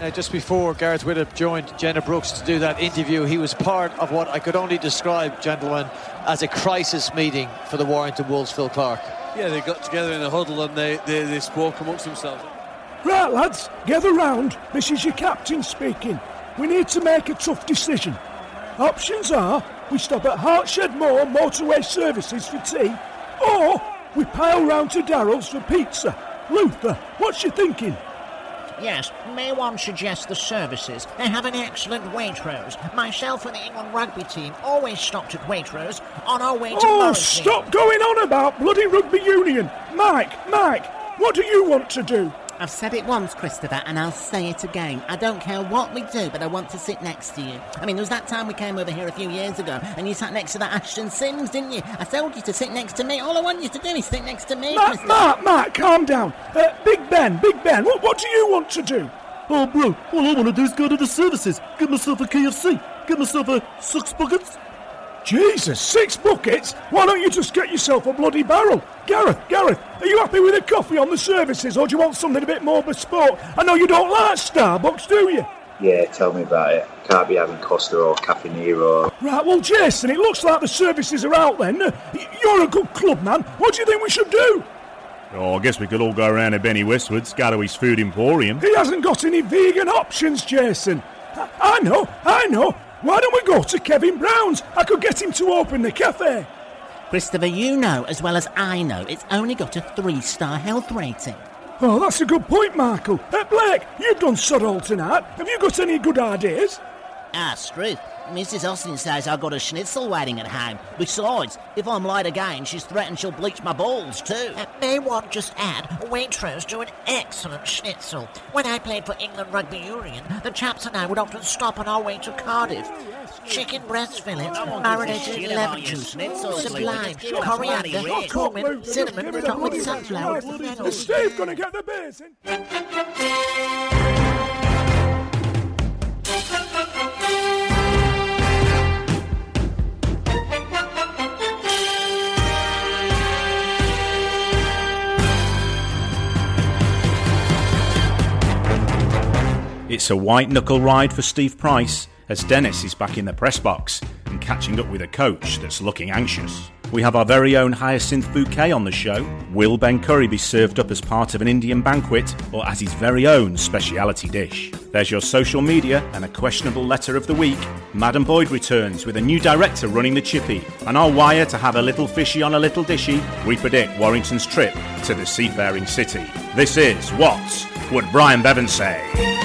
Just before Gareth Widdop joined Jenna Brooks to do that interview, he was part of what I could only describe, gentlemen, as a crisis meeting for the Warrington Wolves, Phil Clark. Yeah, they got together in a huddle and they spoke amongst themselves. Right, lads, gather round. This is your captain speaking. We need to make a tough decision. Options are we stop at Hartshed Moor Motorway Services for tea, or we pile round to Darrell's for pizza. Luther, what's you thinking? Yes, may one suggest the services? They have an excellent Waitrose. Myself and the England rugby team always stopped at Waitrose on our way to Morrissey. Stop going on about bloody rugby union. Mike, what do you want to do? I've said it once, Christopher, and I'll say it again. I don't care what we do, but I want to sit next to you. I mean, there was that time we came over here a few years ago, and you sat next to that Ashton Sims, didn't you? I told you to sit next to me. All I want you to do is sit next to me, Christopher. Mark, calm down. Big Ben, what do you want to do? Oh, bro, all I want to do is go to the services, get myself a KFC, get myself a 6 buckets. Jesus, 6 buckets? Why don't you just get yourself a bloody barrel? Gareth, are you happy with a coffee on the services, or do you want something a bit more bespoke? I know you don't like Starbucks, do you? Yeah, tell me about it. Can't be having Costa or Cafe Nero. Right, well, Jason, it looks like the services are out then. You're a good club man. What do you think we should do? Oh, I guess we could all go round to Benny Westwood's, go to his food emporium. He hasn't got any vegan options, Jason. I know. Why don't we go to Kevin Brown's? I could get him to open the cafe. Christopher, you know as well as I know it's only got a 3-star health rating. Oh, that's a good point, Michael. Blake, you've done sod all tonight. Have you got any good ideas? Struth. Mrs. Austin says I've got a schnitzel waiting at home. Besides, if I'm late again, she's threatened she'll bleach my balls too. May one just add, Waitrose do an excellent schnitzel. When I played for England Rugby Union, the chaps and I would often stop on our way to Cardiff. Chicken breast fillets, marinated in lemon juice, sublime, coriander, cumin, cinnamon, topped with sunflower. Is Steve going to get the beers in? It's a white-knuckle ride for Steve Price as Dennis is back in the press box and catching up with a coach that's looking anxious. We have our very own Hyacinth Bouquet on the show. Will Ben Curry be served up as part of an Indian banquet or as his very own speciality dish? There's your social media and a questionable letter of the week. Madam Boyd returns with a new director running the chippy. And our wire to have a little fishy on a little dishy. We predict Warrington's trip to the seafaring city. This is What Would Brian Bevan Say?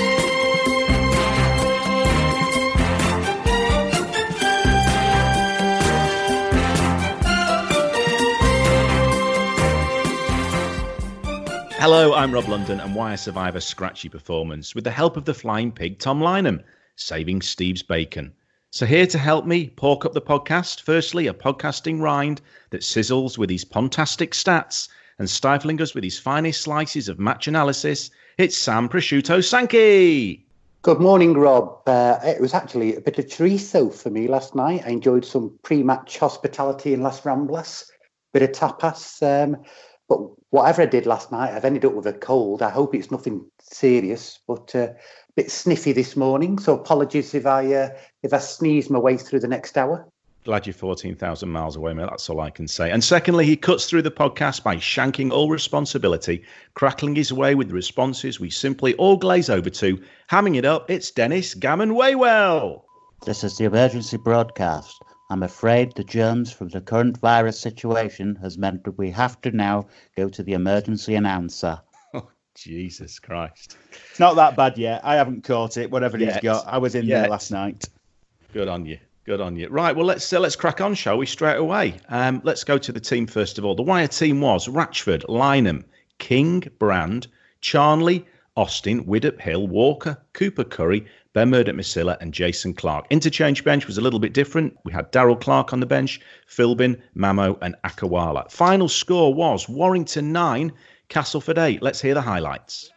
Hello, I'm Rob London, and why I survive a scratchy performance with the help of the flying pig Tom Lynham, saving Steve's bacon. So here to help me pork up the podcast, firstly, a podcasting rind that sizzles with his pontastic stats and stifling us with his finest slices of match analysis, it's Sam Prosciutto Sankey. Good morning, Rob. It was actually a bit of chorizo for me last night. I enjoyed some pre-match hospitality in Las Ramblas, bit of tapas. But whatever I did last night, I've ended up with a cold. I hope it's nothing serious, but a bit sniffy this morning. So apologies if I sneeze my way through the next hour. Glad you're 14,000 miles away, mate. That's all I can say. And secondly, he cuts through the podcast by shanking all responsibility, crackling his way with the responses we simply all glaze over to. Hamming it up, it's Dennis Gammon Waywell. This is the emergency broadcast. I'm afraid the germs from the current virus situation has meant that we have to now go to the emergency announcer. Oh, Jesus Christ. It's not that bad yet. I haven't caught it, whatever he's got. I was in there last night. Good on you. Good on you. Right, well, let's crack on, shall we, straight away. Let's go to the team first of all. The Wire team was Ratchford, Lynham, King, Brand, Charnley, Austin, Widdop, Hill, Walker, Cooper Curry, Ben Murdoch Masilla and Jason Clark. Interchange bench was a little bit different. We had Darrell Clark on the bench, Philbin, Mamo and Akawala. Final score was Warrington 9, Castleford 8. Let's hear the highlights.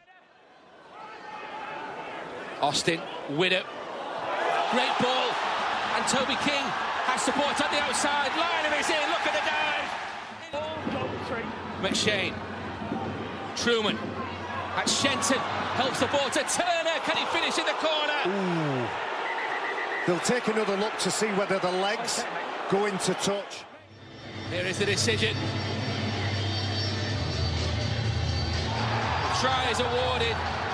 Austin, Widdop, great ball, and Toby King has support on the outside. Lynham is in, look at the dive. McShane, Truman, That's Shenton, helps the ball to Turner. Can he finish in the corner? Ooh. They'll take another look to see whether the legs go into touch. Here is the decision. Try is awarded.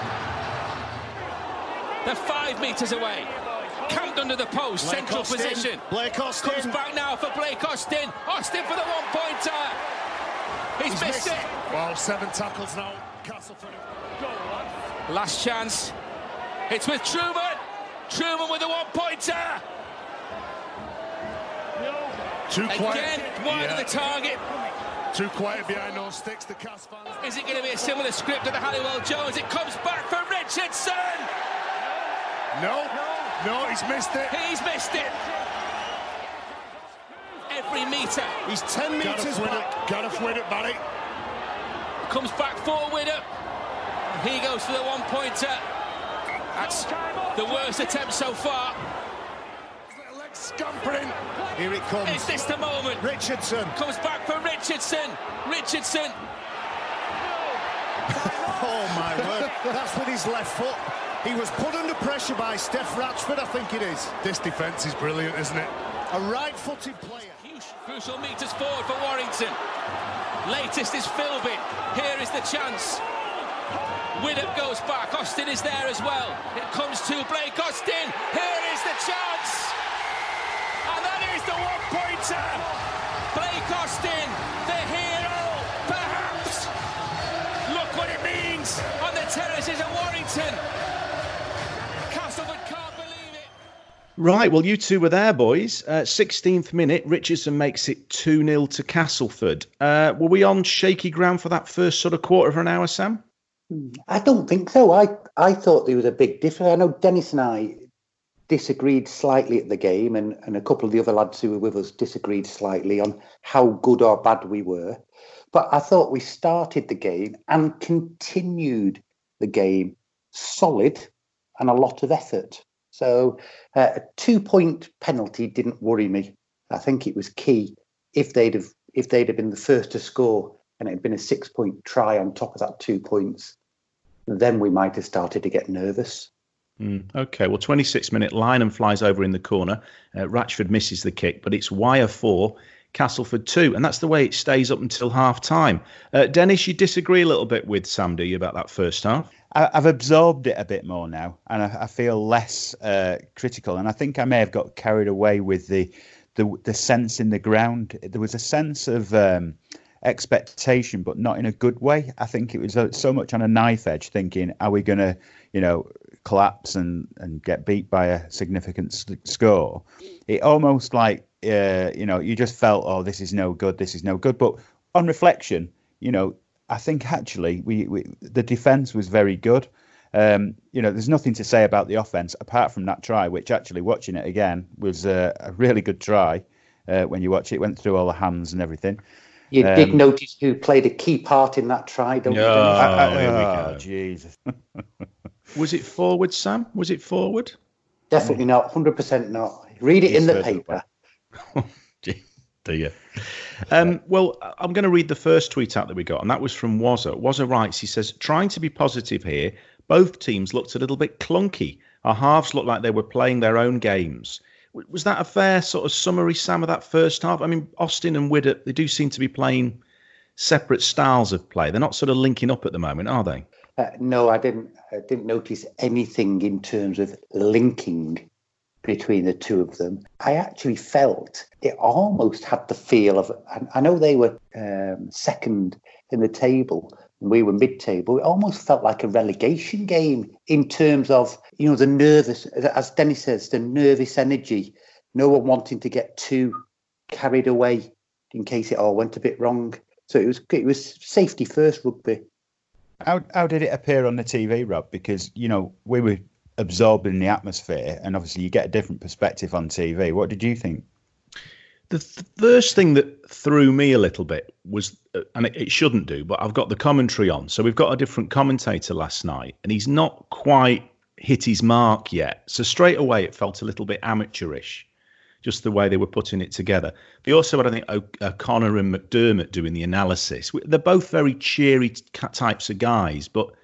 They're 5 metres away. Camped under the post, Blake central Austin. position. Blake Austin. Comes back now for Blake Austin. Austin for the one-pointer. He's missed it. Well, 7 tackles now. Castleford. Last chance. It's with Truman. Truman with the one-pointer. Too quiet. Again, wide of the target. Too quiet behind those sticks, the Cas fans. Is it going to be a similar script to the Halliwell Jones? It comes back for Richardson. No, he's missed it. He's missed it. Every metre. He's 10 metres back. Gotta win it, Barry. Comes back for Widdop. He goes for the one-pointer. That's the worst attempt so far. Scampering. Here it comes. Is this the moment? Richardson. Comes back for Richardson. Richardson. Oh, my word. That's with his left foot. He was put under pressure by Steph Ratchford, I think it is. This defence is brilliant, isn't it? A right-footed player. Crucial metres forward for Warrington. Latest is Philbin. Here is the chance. Widdop goes back. Austin is there as well. It comes to Blake Austin. Here is the chance. And that is the one-pointer. Blake Austin, the hero, perhaps. Look what it means on the terraces of Warrington. Castleford can't believe it. Right, well, you two were there, boys. 16th minute, Richardson makes it 2-0 to Castleford. Were we on shaky ground for that first sort of quarter of an hour, Sam? I don't think so. I thought there was a big difference. I know Dennis and I disagreed slightly at the game, and a couple of the other lads who were with us disagreed slightly on how good or bad we were. But I thought we started the game and continued the game solid and a lot of effort. So a 2-point penalty didn't worry me. I think it was key. If they'd have been the first to score and it had been a 6-point try on top of that 2 points, then we might have started to get nervous. Okay, well, 26th-minute, Lynham flies over in the corner. Ratchford misses the kick, but it's Wire 4, Castleford 2, and that's the way it stays up until half-time. Dennis, you disagree a little bit with Sam, do you, about that first half? I've absorbed it a bit more now, and I feel less critical, and I think I may have got carried away with the sense in the ground. There was a sense of expectation, but not in a good way. I think it was so much on a knife edge, thinking, are we going to, collapse and get beat by a significant score? It almost like, you just felt, oh, this is no good. But on reflection, I think actually the defence was very good. There's nothing to say about the offence apart from that try, which actually watching it again was a really good try. When you watch it, went through all the hands and everything. You did notice who played a key part in that try, don't you? Here we go. Jesus. Was it forward, Sam? Was it forward? Definitely not. 100% not. Read it in the paper. Dear. Well, I'm going to read the first tweet out that we got, and that was from Wazza. Wazza writes, he says, trying to be positive here, both teams looked a little bit clunky. Our halves looked like they were playing their own games. Was that a fair sort of summary, Sam, of that first half? I mean, Austin and Widdop, they do seem to be playing separate styles of play. They're not sort of linking up at the moment, are they? No, I didn't notice anything in terms of linking between the two of them. I actually felt it almost had the feel of, I know they were second in the table and we were mid-table. It almost felt like a relegation game in terms of, the nervous, as Dennis says, the nervous energy, no one wanting to get too carried away in case it all went a bit wrong. So it was safety first rugby. How did it appear on the TV, Rob? Because, we were absorbed in the atmosphere and obviously you get a different perspective on TV. What did you think? The first thing that threw me a little bit was, and it shouldn't do, but I've got the commentary on. So we've got a different commentator last night and he's not quite hit his mark yet. So straight away it felt a little bit amateurish, just the way they were putting it together. They also had, I think, O'Connor and McDermott doing the analysis. They're both very cheery types of guys, but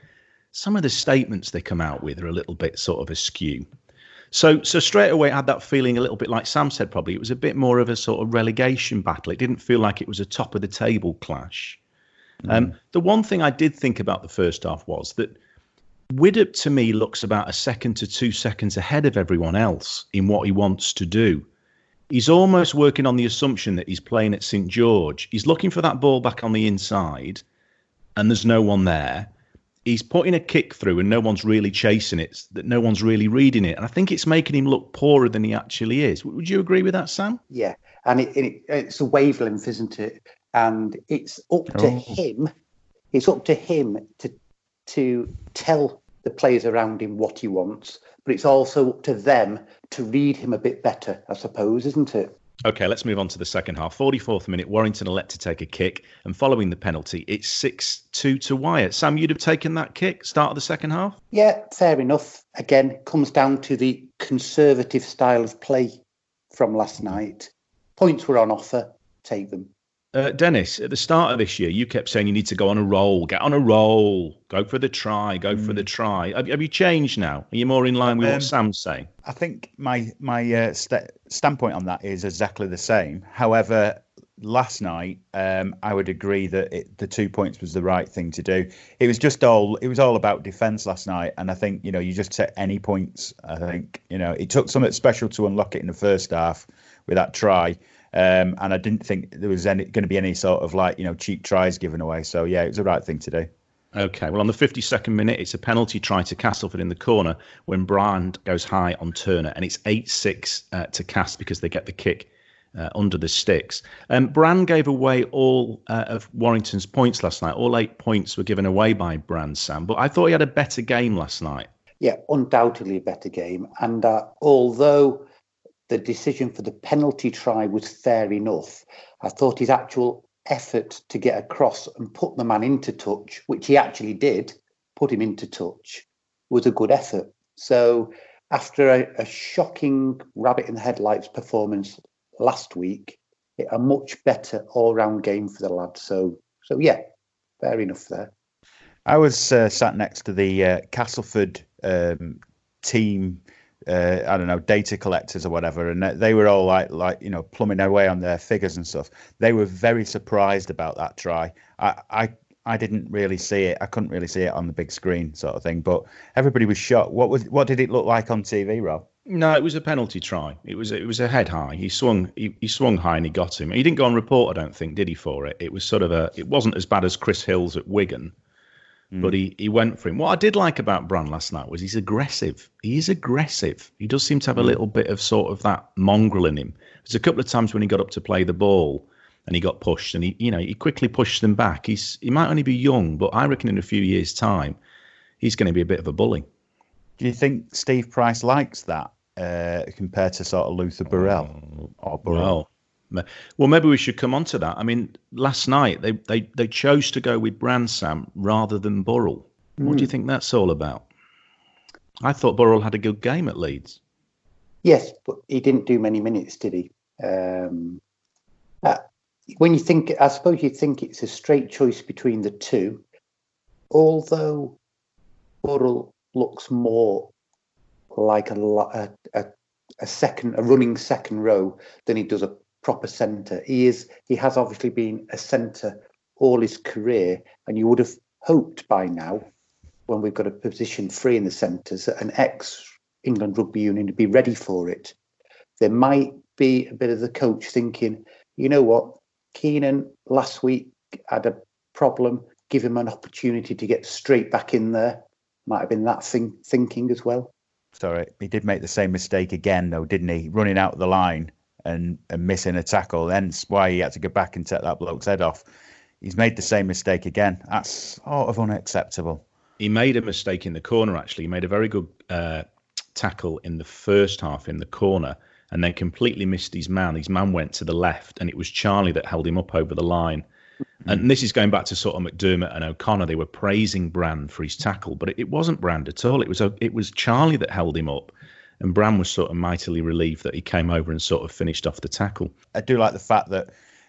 some of the statements they come out with are a little bit sort of askew. So straight away I had that feeling a little bit like Sam said, probably. It was a bit more of a sort of relegation battle. It didn't feel like it was a top of the table clash. The one thing I did think about the first half was that Widdop to me looks about a second to 2 seconds ahead of everyone else in what he wants to do. He's almost working on the assumption that he's playing at St George. He's looking for that ball back on the inside and there's no one there. He's putting a kick through and no one's really chasing it, that no one's really reading it. And I think it's making him look poorer than he actually is. Would you agree with that, Sam? Yeah, and it's a wavelength, isn't it? And it's up to him. It's up to him to tell the players around him what he wants, but it's also up to them to read him a bit better, I suppose, isn't it? OK, let's move on to the second half. 44th minute, Warrington are let to take a kick, and following the penalty, it's 6-2 to Wyatt. Sam, you'd have taken that kick, start of the second half? Yeah, fair enough. Again, comes down to the conservative style of play from last night. Points were on offer, take them. Dennis, at the start of this year, you kept saying you need to go on a roll, get on a roll, go for the try, go for the try. Have you changed now? Are you more in line with what Sam's saying? I think my standpoint on that is exactly the same. However, last night, I would agree that the 2 points was the right thing to do. It was all about defence last night, and I think you just set any points. I think it took something special to unlock it in the first half with that try. And I didn't think there was going to be any sort of cheap tries given away. So, yeah, it was the right thing to do. OK, well, on the 52nd minute, it's a penalty try to Castleford in the corner when Brand goes high on Turner. And it's 8-6 to Cast because they get the kick under the sticks. Brand gave away all of Warrington's points last night. All 8 points were given away by Brand, Sam. But I thought he had a better game last night. Yeah, undoubtedly a better game. And although the decision for the penalty try was fair enough, I thought his actual effort to get across and put the man into touch, which he actually did, put him into touch, was a good effort. So after a shocking rabbit in the headlights performance last week, a much better all-round game for the lad. So yeah, fair enough there. I was sat next to the Castleford team, I don't know, data collectors or whatever, and they were all like plumbing their way on their figures and stuff. They were very surprised about that try. I didn't really see it. I couldn't really see it on the big screen, sort of thing. But everybody was shocked. What did it look like on TV, Rob? No, it was a penalty try. It was a head high. He swung high and he got him. He didn't go on report, I don't think, did he? For it, it was sort of it wasn't as bad as Chris Hill's at Wigan. But he went for him. What I did like about Brand last night was he's aggressive. He is aggressive. He does seem to have a little bit of sort of that mongrel in him. There's a couple of times when he got up to play the ball and he got pushed and he quickly pushed them back. He might only be young, but I reckon in a few years' time, he's going to be a bit of a bully. Do you think Steve Price likes that compared to sort of Luther Burrell or Burrell? Well, maybe we should come on to that. I mean, last night they chose to go with Brand, Sam, rather than Burrell. What do you think that's all about? I thought Burrell had a good game at Leeds. Yes, but he didn't do many minutes, did he? When you think, I suppose you think it's a straight choice between the two, although Burrell looks more like a running second row than he does a proper centre. He has obviously been a centre all his career, and you would have hoped by now, when we've got a position free in the centres, that an ex-England Rugby Union would be ready for it. There might be a bit of the coach thinking, you know what, Keenan last week had a problem, give him an opportunity to get straight back in there. Might have been that thinking as well. Sorry, he did make the same mistake again, though, didn't he? Running out the line and missing a tackle. Hence why he had to go back and take that bloke's head off. He's made the same mistake again. That's sort of unacceptable. He made a mistake in the corner, actually. He made a very good tackle in the first half in the corner and then completely missed his man. His man went to the left and it was Charlie that held him up over the line. And this is going back to sort of McDermott and O'Connor. They were praising Brand for his tackle, but it wasn't Brand at all. It was Charlie that held him up. And Brand was sort of mightily relieved that he came over and sort of finished off the tackle. I do like the fact that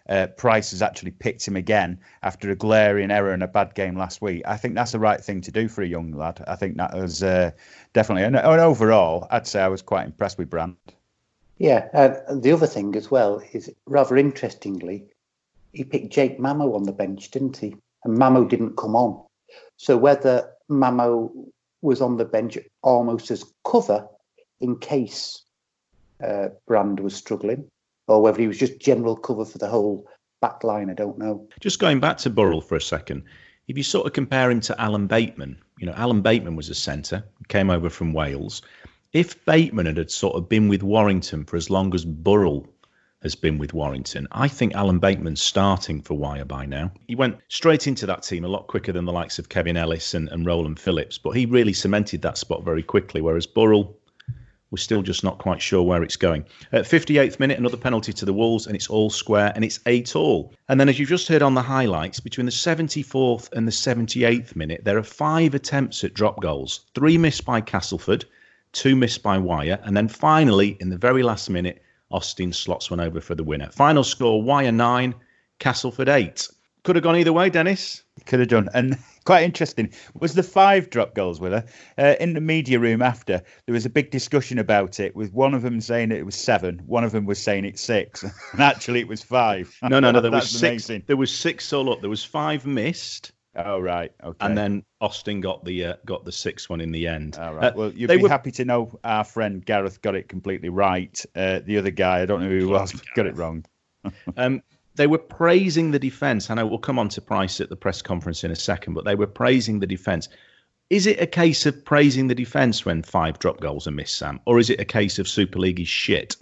Price has actually picked him again after a glaring error and a bad game last week. I think that's the right thing to do for a young lad. I think that was definitely... And overall, I'd say I was quite impressed with Brandt. Yeah, and the other thing as well is, rather interestingly, he picked Jake Mamo on the bench, didn't he? And Mamo didn't come on. So whether Mamo was on the bench almost as cover in case Brand was struggling, or whether he was just general cover for the whole back line, I don't know. Just going back to Burrell for a second, if you sort of compare him to Alan Bateman, Alan Bateman was a centre, came over from Wales. If Bateman had sort of been with Warrington for as long as Burrell has been with Warrington, I think Alan Bateman's starting for Wyre by now. He went straight into that team a lot quicker than the likes of Kevin Ellis and Roland Phillips, but he really cemented that spot very quickly, whereas Burrell, we're still just not quite sure where it's going. At 58th minute, another penalty to the Wolves, and it's all square, and it's 8-all. And then, as you've just heard on the highlights, between the 74th and the 78th minute, there are 5 attempts at drop goals. 3 missed by Castleford, 2 missed by Wyre, and then finally, in the very last minute, Austin slots one over for the winner. Final score, Wyre 9, Castleford 8. Could have gone either way, Dennis. Could have done. And quite interesting, was the 5 drop goals, Willer? In the media room after, there was a big discussion about it, with one of them saying it was 7, one of them was saying it's 6, and actually it was 5. No, there was 6. Amazing. There was 6 all up. There was 5 missed. Oh, right. Okay. And then Austin got the 6th one in the end. All right. Well, you'd be happy to know our friend Gareth got it completely right. The other guy, I don't know who he was, got it wrong. They were praising the defence. I know we'll come on to Price at the press conference in a second, but they were praising the defence. Is it a case of praising the defence when 5 drop goals are missed, Sam? Or is it a case of Super League is shit?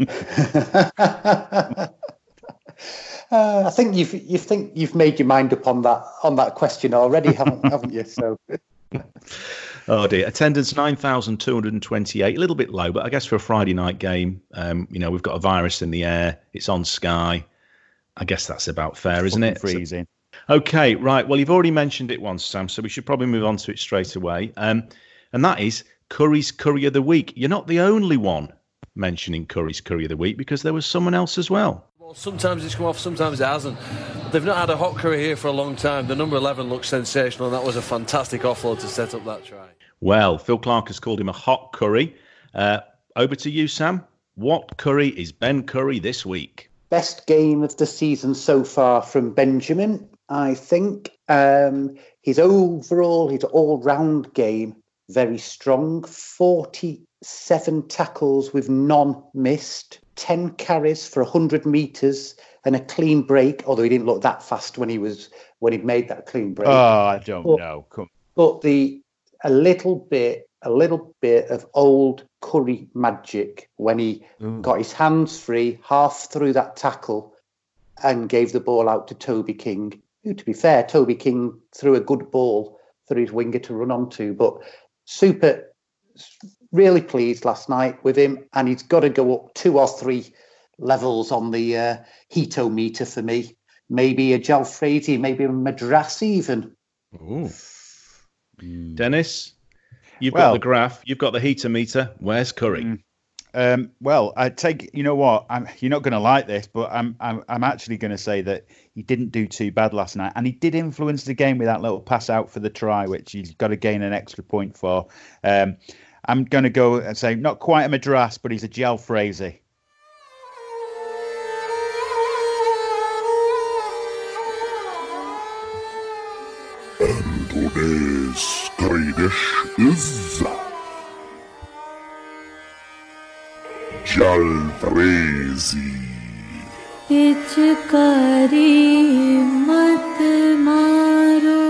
I think you've made your mind up on that question already, haven't you? So. Oh dear, attendance 9,228, a little bit low, but I guess for a Friday night game, we've got a virus in the air. It's on Sky. I guess that's about fair, isn't it? Freezing. Okay, right. Well, you've already mentioned it once, Sam, so we should probably move on to it straight away. And that is Curry's Curry of the Week. You're not the only one mentioning Curry's Curry of the Week, because there was someone else as well. Well, sometimes it's come off, sometimes it hasn't. They've not had a hot curry here for a long time. The number 11 looks sensational, and that was a fantastic offload to set up that try. Well, Phil Clark has called him a hot curry. Over to you, Sam. What curry is Ben Curry this week? Best game of the season so far from Benjamin, I think. His all-round game, very strong. 47 tackles with none missed. 10 carries for 100 metres and a clean break, although he didn't look that fast when he made that clean break. Oh, I don't know. But a little bit of old Curry magic when he got his hands free half through that tackle and gave the ball out to Toby King, who, to be fair, Toby King threw a good ball for his winger to run onto. But really pleased last night with him, and he's got to go up 2 or 3 levels on the heat-o-meter for me. Maybe a Jalfrezi, maybe a Madras even. Ooh. Dennis, you've got the graph, you've got the heat-o-meter. Where's Curry? Well, I take, you know what, you're not going to like this, but I'm actually going to say that he didn't do too bad last night, and he did influence the game with that little pass out for the try, which he's got to gain an extra point for. I'm going to go and say not quite a Madras, but he's a Jalfrezi. And today's curry dish is Jalfrezi. पिचकारी मत मारो.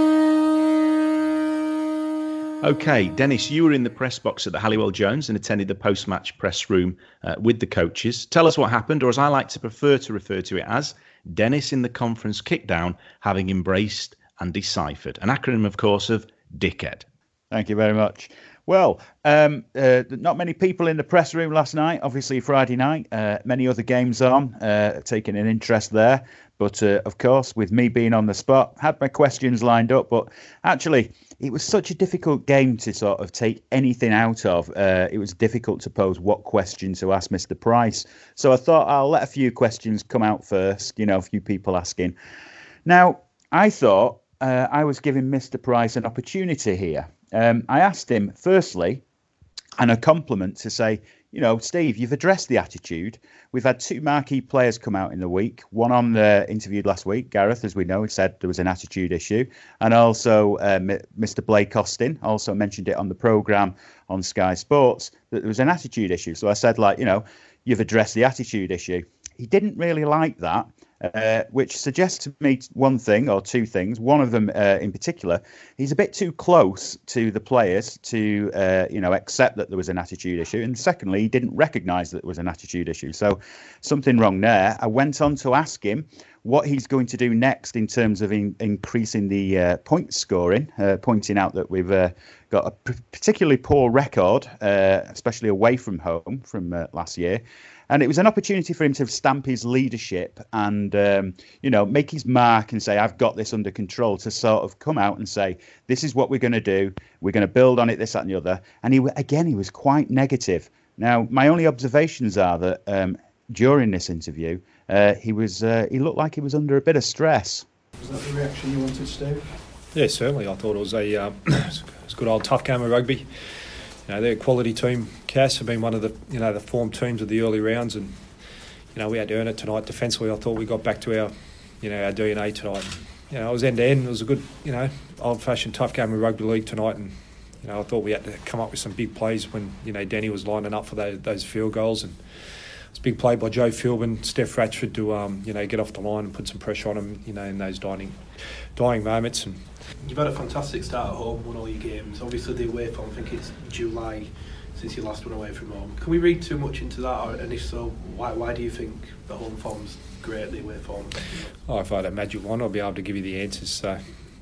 Okay, Dennis, you were in the press box at the Halliwell Jones and attended the post-match press room with the coaches. Tell us what happened, or as I like to prefer to refer to it as, Dennis in the conference kicked down, having embraced and deciphered. An acronym, of course, of dickhead. Thank you very much. Well, not many people in the press room last night. Obviously, Friday night. Many other games on, taking an interest there. But, of course, with me being on the spot, had my questions lined up. But actually, it was such a difficult game to sort of take anything out of. It was difficult to pose what question to ask Mr. Price. So I thought I'll let a few questions come out first, a few people asking. Now, I thought I was giving Mr. Price an opportunity here. I asked him, firstly, and a compliment to say, Steve, you've addressed the attitude. We've had 2 marquee players come out in the week. One on the interviewed last week, Gareth, as we know, he said there was an attitude issue. And also Mr. Blake Austin also mentioned it on the programme on Sky Sports, that there was an attitude issue. So I said, you've addressed the attitude issue. He didn't really like that. Which suggests to me one thing or two things. One of them in particular, he's a bit too close to the players to, accept that there was an attitude issue. And secondly, he didn't recognise that there was an attitude issue. So something wrong there. I went on to ask him what he's going to do next in terms of increasing the point scoring, pointing out that we've got a particularly poor record, especially away from home from last year. And it was an opportunity for him to stamp his leadership and, make his mark and say, I've got this under control, to sort of come out and say, this is what we're going to do. We're going to build on it, this, that and the other. And he was quite negative. Now, my only observations are that during this interview, he looked like he was under a bit of stress. Was that the reaction you wanted, Steve? Yeah, certainly. I thought it was a good old tough game of rugby. They're a quality team. Cass have been one of the the form teams of the early rounds, and we had to earn it tonight. Defensively, I thought we got back to our our DNA tonight. It was end to end. It was a good old-fashioned tough game of rugby league tonight, and I thought we had to come up with some big plays when Danny was lining up for those field goals, and it was a big play by Joe Philbin, Steph Ratchford to get off the line and put some pressure on him in those dying moments. And you've had a fantastic start at home, won all your games. Obviously, the away form, I think it's July since you last went away from home. Can we read too much into that? And if so, why do you think the home form's great, the away form? If I had a magic wand, I'd be able to give you the answers. So,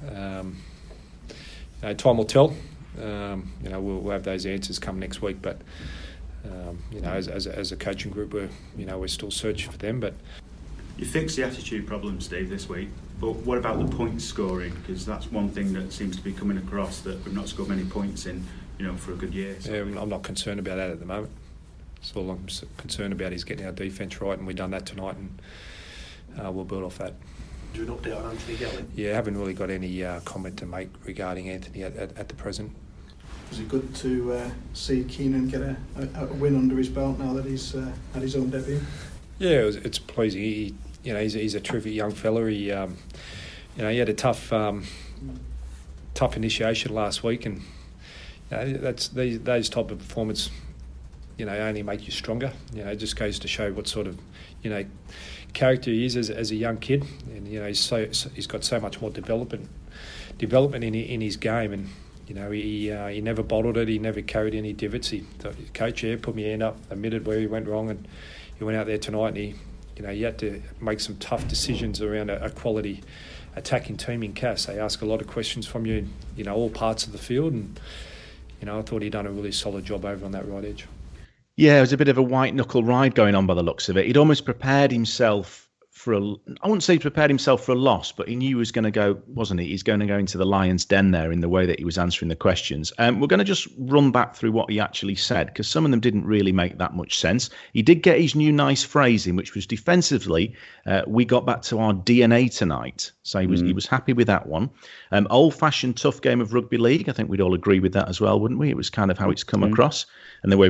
time will tell. We'll have those answers come next week. But, as a coaching group, we're still searching for them. But you fixed the attitude problem, Steve, this week. But what about the point scoring? Because that's one thing that seems to be coming across, that we've not scored many points in, for a good year. So. Yeah, I'm not concerned about that at the moment. So all I'm concerned about is getting our defence right, and we've done that tonight, and we'll build off that. Do you an update on Anthony Gelling? Yeah, I haven't really got any comment to make regarding Anthony at the present. Was it good to see Keenan get a win under his belt now that he's had his own debut? Yeah, it's pleasing. He's a terrific young fella. He had a tough initiation last week, and that's those type of performance. Only make you stronger. It just goes to show what sort of character he is as a young kid, and he's got so much more development in his game, and he never bottled it. He never carried any divots. He thought, coach, put my hand up, admitted where he went wrong, and he went out there tonight and he had to make some tough decisions around a quality attacking team in Cass. They ask a lot of questions from you in all parts of the field, and I thought he'd done a really solid job over on that right edge. Yeah, it was a bit of a white knuckle ride going on by the looks of it. He'd almost prepared himself I wouldn't say he prepared himself for a loss, but he knew he was going to go, wasn't he? He's going to go into the lion's den there in the way that he was answering the questions. We're going to just run back through what he actually said, because some of them didn't really make that much sense. He did get his new nice phrasing, which was defensively, we got back to our DNA tonight. So he was happy with that one. Old-fashioned tough game of rugby league. I think we'd all agree with that as well, wouldn't we? It was kind of how it's come across and the way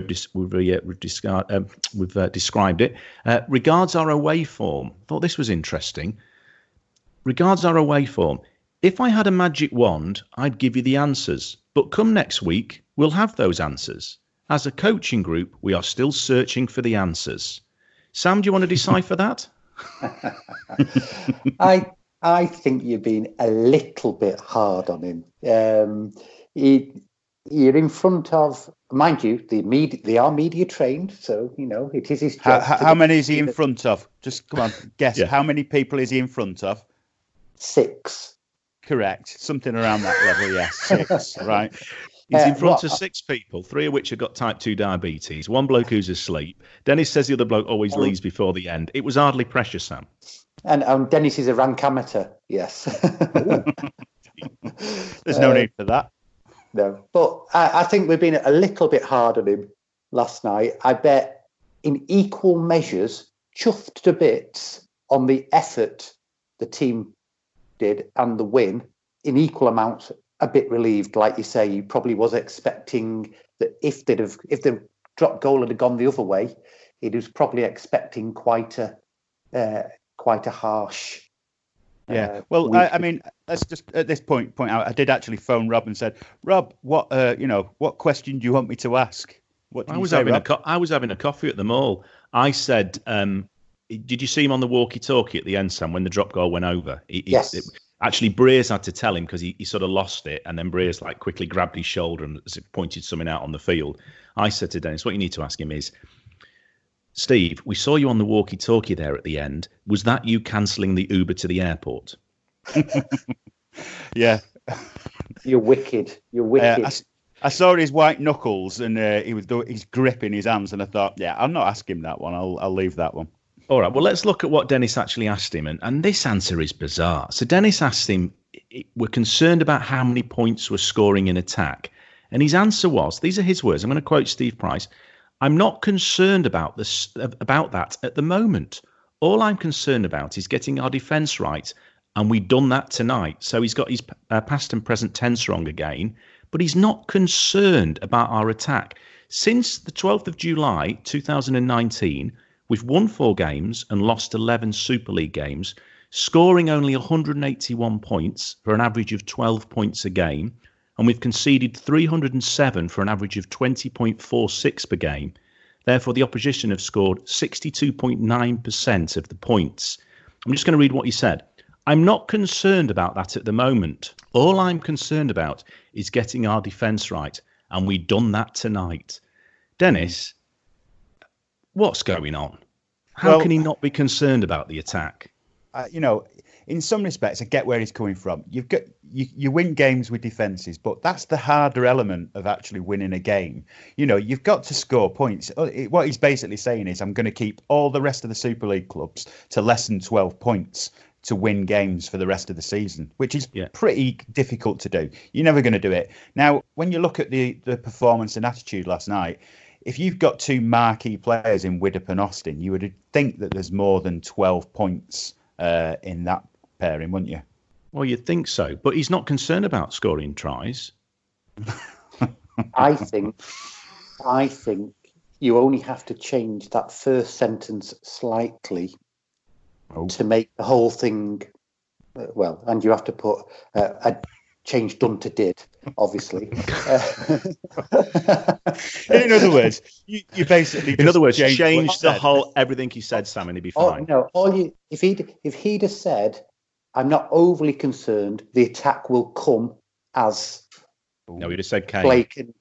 we've described it. Regards our away form. Thought this was interesting. Regards our away form. If I had a magic wand, I'd give you the answers. But come next week, we'll have those answers. As a coaching group, we are still searching for the answers. Sam, do you want to decipher that? I think you're being a little bit hard on him. You're in front of, mind you, they are media trained, so it is his job. How many is he in front of? Just come on, guess. Yeah. How many people is he in front of? 6. Correct. Something around that level, yes. 6, right. He's in front of 6 people, 3 of which have got type 2 diabetes, 1 bloke who's asleep. Dennis says the other bloke always leaves before the end. It was hardly precious, Sam. And Dennis is a rank amateur, yes. There's no need for that. No, but I think we've been a little bit hard on him last night. I bet in equal measures, chuffed to bits on the effort the team did and the win. In equal amounts, a bit relieved, like you say. He probably was expecting that if the drop goal had gone the other way, he was probably expecting quite a harsh. Yeah. Well, I mean, let's just at this point out. I did actually phone Rob and said, Rob, what question do you want me to ask? I was having a coffee at the mall. I said, did you see him on the walkie-talkie at the end, Sam, when the drop goal went over? Yes. Actually, Breers had to tell him because he sort of lost it, and then Breers quickly grabbed his shoulder and pointed something out on the field. I said to Dennis, what you need to ask him is, Steve, we saw you on the walkie-talkie there at the end. Was that you cancelling the Uber to the airport? Yeah. You're wicked. You're wicked. I saw his white knuckles and he's gripping his hands, and I thought, yeah, I'll not ask him that one. I'll leave that one. All right, well, let's look at what Dennis actually asked him, and this answer is bizarre. So Dennis asked him, we're concerned about how many points we're scoring in attack, and his answer was, these are his words, I'm going to quote Steve Price, I'm not concerned about that at the moment. All I'm concerned about is getting our defence right, and we've done that tonight. So he's got his past and present tense wrong again, but he's not concerned about our attack. Since the 12th of July 2019, we've won 4 games and lost 11 Super League games, scoring only 181 points for an average of 12 points a game, and we've conceded 307 for an average of 20.46 per game. Therefore, the opposition have scored 62.9% of the points. I'm just going to read what he said. I'm not concerned about that at the moment. All I'm concerned about is getting our defence right, and we've done that tonight. Dennis, what's going on? How can he not be concerned about the attack? In some respects, I get where he's coming from. You win games with defences, but that's the harder element of actually winning a game. You've got to score points. What he's basically saying is, I'm going to keep all the rest of the Super League clubs to less than 12 points to win games for the rest of the season, which is pretty difficult to do. You're never going to do it. Now, when you look at the performance and attitude last night, if you've got 2 marquee players in Widdop and Austin, you would think that there's more than 12 points in that pairing, wouldn't you? Well, you'd think so, but he's not concerned about scoring tries. I think you only have to change that first sentence slightly to make the whole thing, and you have to put a change done to did, obviously. In other words, you basically change the whole everything he said, Sam, and he'd be fine. If he'd have said, I'm not overly concerned, the attack will come as no, he'd have said Kane. Blake and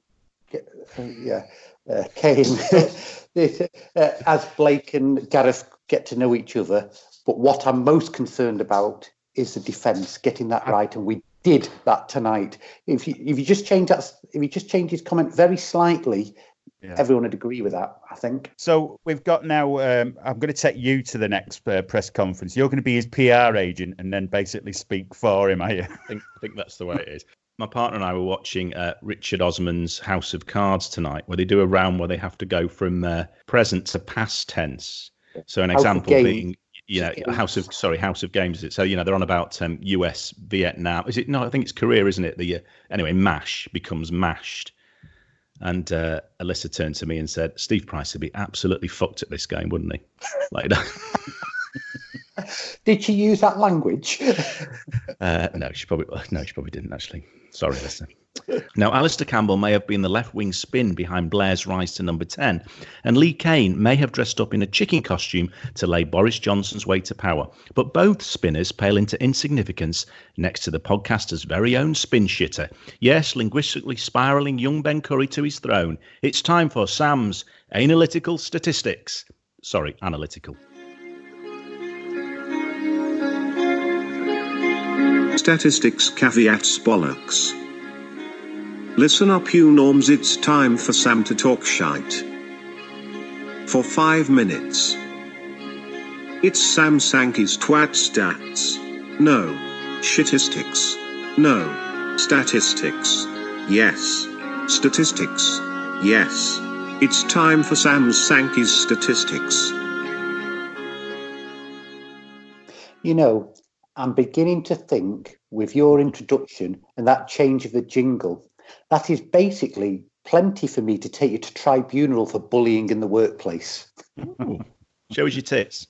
Kane as Blake and Gareth get to know each other. But what I'm most concerned about is the defence, getting that right, and we did that tonight. If you just change his comment very slightly, everyone would agree with that, I think. So we've got now. I'm going to take you to the next press conference. You're going to be his PR agent and then basically speak for him, are you? I think that's the way it is. My partner and I were watching Richard Osman's House of Cards tonight, where they do a round where they have to go from present to past tense. So an example being, House of Games. Is it? So they're on about US, Vietnam. Is it? No, I think it's Korea, isn't it? Anyway, MASH becomes mashed. And Alyssa turned to me and said, "Steve Price would be absolutely fucked at this game, wouldn't he?" Like that. Did she use that language? No, she probably didn't actually. Sorry, Alyssa. Now, Alistair Campbell may have been the left-wing spin behind Blair's rise to number 10, and Lee Kane may have dressed up in a chicken costume to lay Boris Johnson's way to power. But both spinners pale into insignificance next to the podcaster's very own spin shitter. Yes, linguistically spiralling young Ben Curry to his throne. It's time for Sam's Analytical Statistics. Sorry, Analytical. Statistics caveats bollocks. Listen up, you norms, it's time for Sam to talk shite. For 5 minutes. It's Sam Sankey's twat stats. No. Shitistics. No. Statistics. Yes. Statistics. Yes. It's time for Sam Sankey's statistics. You know, I'm beginning to think with your introduction and that change of the jingle, that is basically plenty for me to take you to tribunal for bullying in the workplace. Ooh, shows your tits.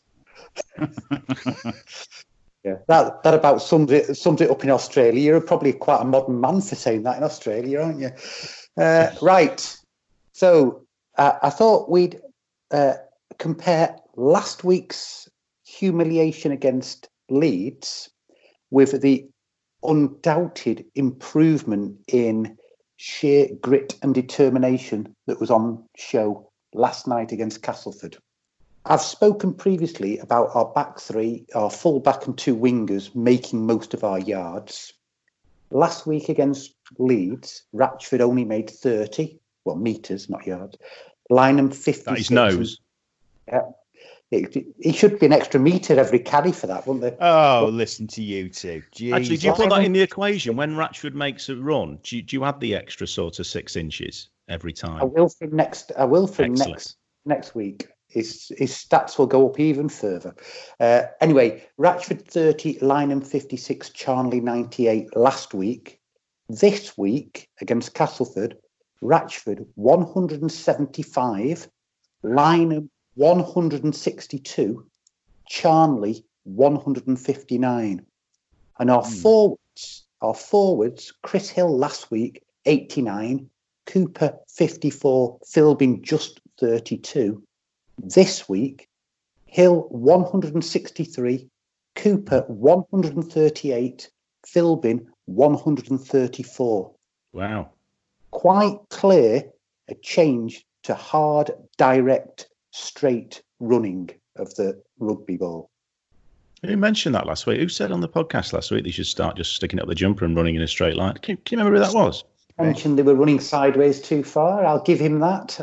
Yeah, that about sums it up in Australia. You're probably quite a modern man for saying that in Australia, aren't you? Right. So I thought we'd compare last week's humiliation against Leeds with the undoubted improvement in sheer grit and determination that was on show last night against Castleford. I've spoken previously about our back three, our full back and two wingers making most of our yards. Last week against Leeds, Ratchford only made 30, well, metres, not yards. Lynham 56. That is nose. Yeah. It should be an extra metre every carry for that, wouldn't there? Oh, listen to you two. Jeez. Actually, do you put that in the equation? When Ratchford makes a run, do you add the extra sort of 6 inches every time? I will for next week. His stats will go up even further. Anyway, Ratchford 30, Lynham 56, Charnley 98 last week. This week against Castleford, Ratchford 175, Lynham 162, Charnley 159. And our forwards, Chris Hill last week 89, Cooper 54, Philbin just 32. This week, Hill 163, Cooper 138, Philbin 134. Wow. Quite clear a change to hard, direct, straight running of the rugby ball. Who mentioned that last week? Who said on the podcast last week they should start just sticking up the jumper and running in a straight line? Can you remember who that was? Mentioned they were running sideways too far. I'll give him that.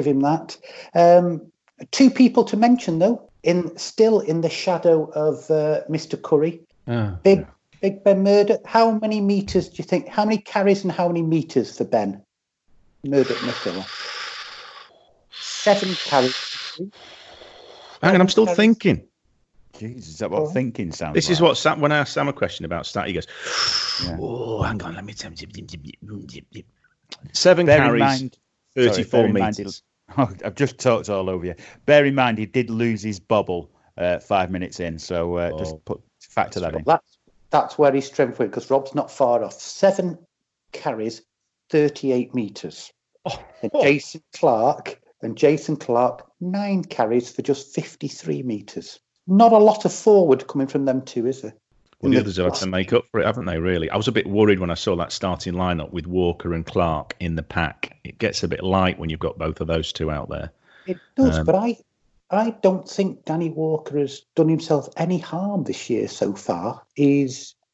2 people to mention, though, still in the shadow of Mr. Curry. Big Ben Murdoch. How many metres do you think? How many carries and how many metres for Ben Murdoch Nicola? 7 carries. Hang on, I'm still thinking. Jesus, is that what thinking sounds This like? is what Sam, when I asked Sam a question about stat, he goes, oh, hang on, let me tell you. 7 carries, 34 metres. I've just talked all over you. Bear in mind, he did lose his bobble 5 minutes in, so just factor that in. That's where his strength went, because Rob's not far off. 7 carries, 38 metres. Jason Clark, 9 carries for just 53 metres. Not a lot of forward coming from them two, is there? Well, the others have had to make up for it, haven't they, really? I was a bit worried when I saw that starting lineup with Walker and Clark in the pack. It gets a bit light when you've got both of those two out there. It does, but I don't think Danny Walker has done himself any harm this year so far. I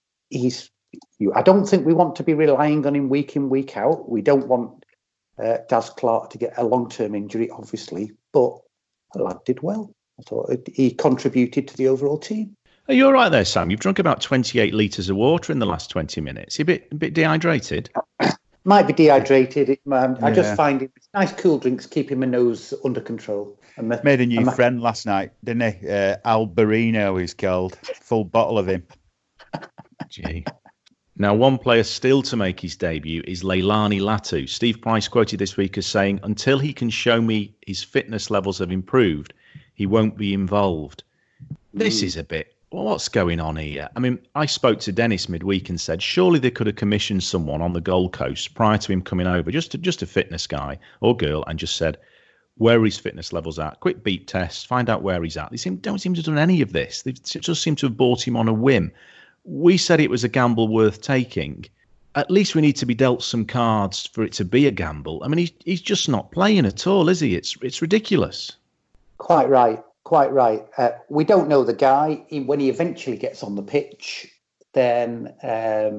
don't think we want to be relying on him week in, week out. We don't want Daz Clark to get a long-term injury, obviously, but the lad did well. I thought he contributed to the overall team. Are you all right there, Sam? You've drunk about 28 litres of water in the last 20 minutes. You're a bit dehydrated? Might be dehydrated. I just find it's nice cool drinks, keeping my nose under control. Made a new friend last night, didn't he? Alberino, he's called. Full bottle of him. Gee. Now, one player still to make his debut is Leilani Latu. Steve Price quoted this week as saying, until he can show me his fitness levels have improved, he won't be involved. This is a bit, what's going on here? I mean, I spoke to Dennis midweek and said, surely they could have commissioned someone on the Gold Coast prior to him coming over, just a fitness guy or girl, and just said, where are his fitness levels at? Quick beep test, find out where he's at. They don't seem to have done any of this. They just seem to have bought him on a whim. We said it was a gamble worth taking. At least we need to be dealt some cards for it to be a gamble. I mean, he's just not playing at all, is he? It's ridiculous. Quite right. We don't know the guy. When he eventually gets on the pitch, then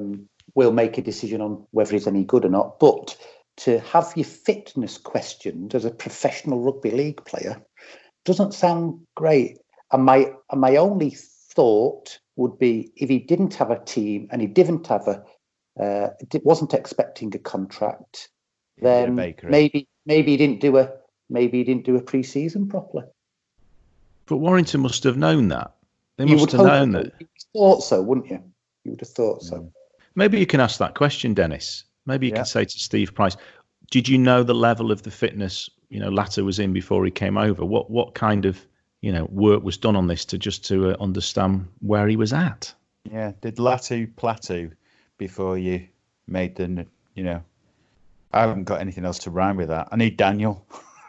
we'll make a decision on whether he's any good or not. But to have your fitness questioned as a professional rugby league player doesn't sound great. And my only thought would be if he didn't have a team and he didn't have wasn't expecting a contract, then maybe he didn't do a pre-season properly. But Warrington must have known that. They must have known that. You thought so, wouldn't you? You would have thought so. Maybe you can ask that question, Dennis. Maybe you can say to Steve Price, did you know the level of the fitness, Latter was in before he came over? What kind of, work was done on this to understand where he was at? Yeah. Did Latter plateau before you made the, I haven't got anything else to rhyme with that. I need Daniel.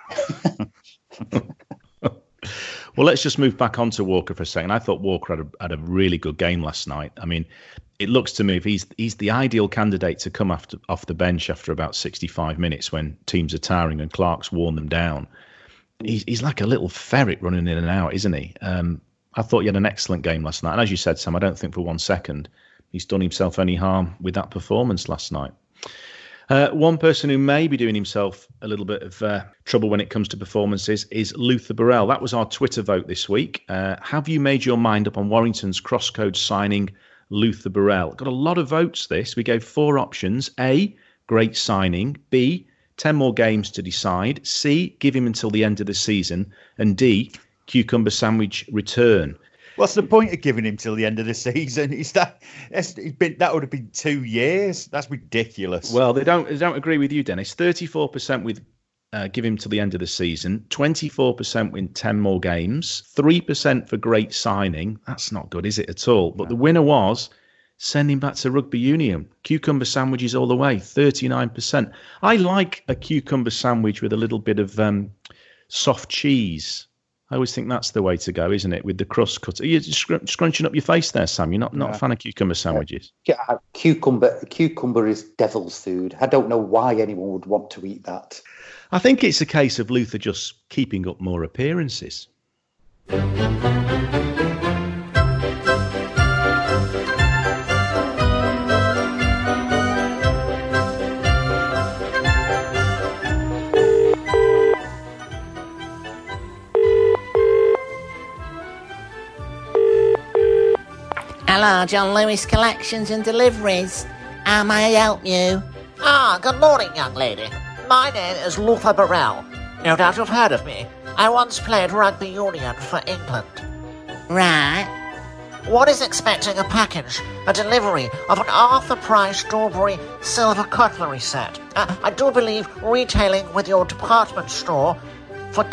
Well, let's just move back onto Walker for a second. I thought Walker had a really good game last night. I mean, it looks to me if he's the ideal candidate to come off the bench after about 65 minutes when teams are tiring and Clark's worn them down. He's like a little ferret running in and out, isn't he? I thought he had an excellent game last night. And as you said, Sam, I don't think for 1 second he's done himself any harm with that performance last night. One person who may be doing himself a little bit of trouble when it comes to performances is Luther Burrell. That was our Twitter vote this week. Have you made your mind up on Warrington's crosscode signing Luther Burrell? Got a lot of votes this. We gave 4 options. A, great signing. B, 10 more games to decide. C, give him until the end of the season. And D, cucumber sandwich return. What's the point of giving him till the end of the season? That would have been 2 years. That's ridiculous. Well, they don't agree with you, Dennis. 34% with give him till the end of the season. 24% win 10 more games. 3% for great signing. That's not good, is it at all? But the winner was send him back to rugby union. Cucumber sandwiches all the way. 39%. I like a cucumber sandwich with a little bit of soft cheese. I always think that's the way to go, isn't it? With the crust cut. Are you scrunching up your face there, Sam? You're not a fan of cucumber sandwiches? Yeah, cucumber is devil's food. I don't know why anyone would want to eat that. I think it's a case of Luther just keeping up more appearances. Hello, John Lewis Collections and Deliveries. How may I help you? Good morning, young lady. My name is Luther Burrell. No doubt you've heard of me. I once played rugby union for England. Right. One is expecting a package, a delivery of an Arthur Price Strawberry silver cutlery set. I do believe retailing with your department store for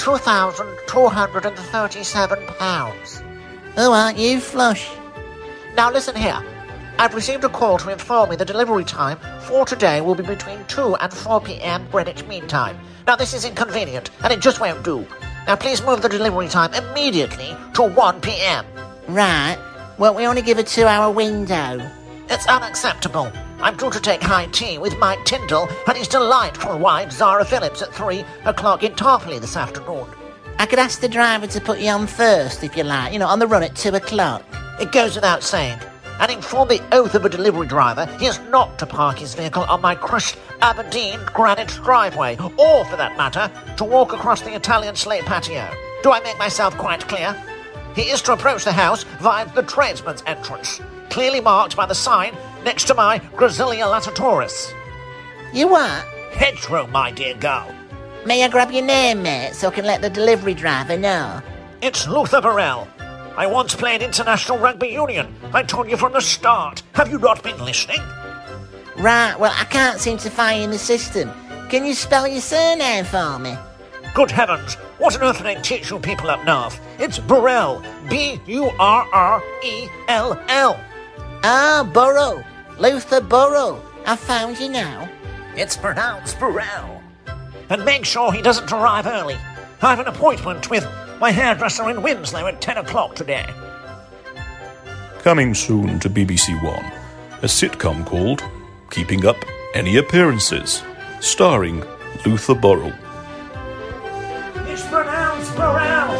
£2,237. Oh, aren't you flush? Now listen here. I've received a call to inform me the delivery time for today will be between 2 and 4 p.m. Greenwich Mean Time. Now this is inconvenient and it just won't do. Now please move the delivery time immediately to 1 p.m. Right. Won't we only give a 2-hour window? It's unacceptable. I'm due to take high tea with Mike Tyndall and his delightful wife Zara Phillips at 3 o'clock in Tarpley this afternoon. I could ask the driver to put you on first if you like, on the run at 2 o'clock. It goes without saying. And inform the oath of a delivery driver he is not to park his vehicle on my crushed Aberdeen granite driveway, or, for that matter, to walk across the Italian slate patio. Do I make myself quite clear? He is to approach the house via the tradesman's entrance, clearly marked by the sign next to my Grasilia latatoris. You what? Hedgerow, my dear girl. May I grab your name, mate, so I can let the delivery driver know? It's Luther Burrell. I once played international rugby union. I told you from the start. Have you not been listening? Right, well, I can't seem to find you in the system. Can you spell your surname for me? Good heavens, what on earth did I teach you people up north? It's Burrell. B-U-R-R-E-L-L. Ah, Burrow. Luther Burrell. I've found you now. It's pronounced Burrell. And make sure he doesn't arrive early. I have an appointment with my hairdresser in Winslow at 10 o'clock today. Coming soon to BBC One, a sitcom called Keeping Up Any Appearances, starring Luther Burrell. It's pronounced Burrell.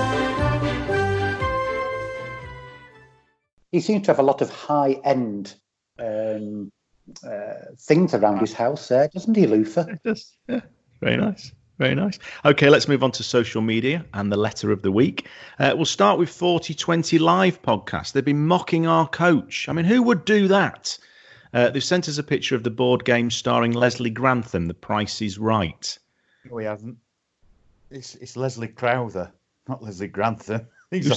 He seems to have a lot of high-end things around his house there, doesn't he, Luther? It does. Yeah, very nice. Very nice. Okay, let's move on to social media and the letter of the week. We'll start with 4020 Live podcast. They've been mocking our coach. I mean, who would do that? They've sent us a picture of the board game starring Leslie Grantham, The Price is Right. We haven't. It's Leslie Crowther, not Leslie Grantham. Who's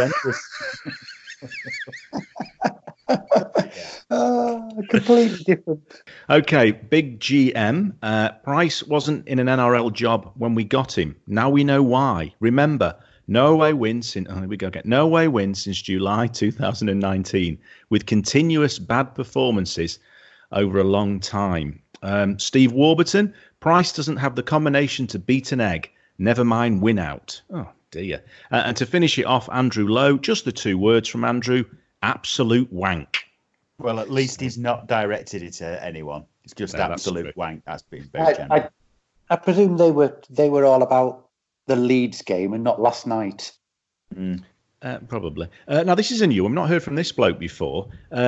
completely different. Okay, Big GM. Price wasn't in an NRL job when we got him. Now we know why. Remember, no away win since no away win since July 2019, with continuous bad performances over a long time. Steve Warburton. Price doesn't have the combination to beat an egg. Never mind win out. Oh dear. And to finish it off, Andrew Lowe. Just the 2 words from Andrew. Absolute wank. Well, at least he's not directed it at anyone. It's just absolute wank. That's been very general. I presume they were all about the Leeds game and not last night. Probably. Now, this is a new one. I've not heard from this bloke before.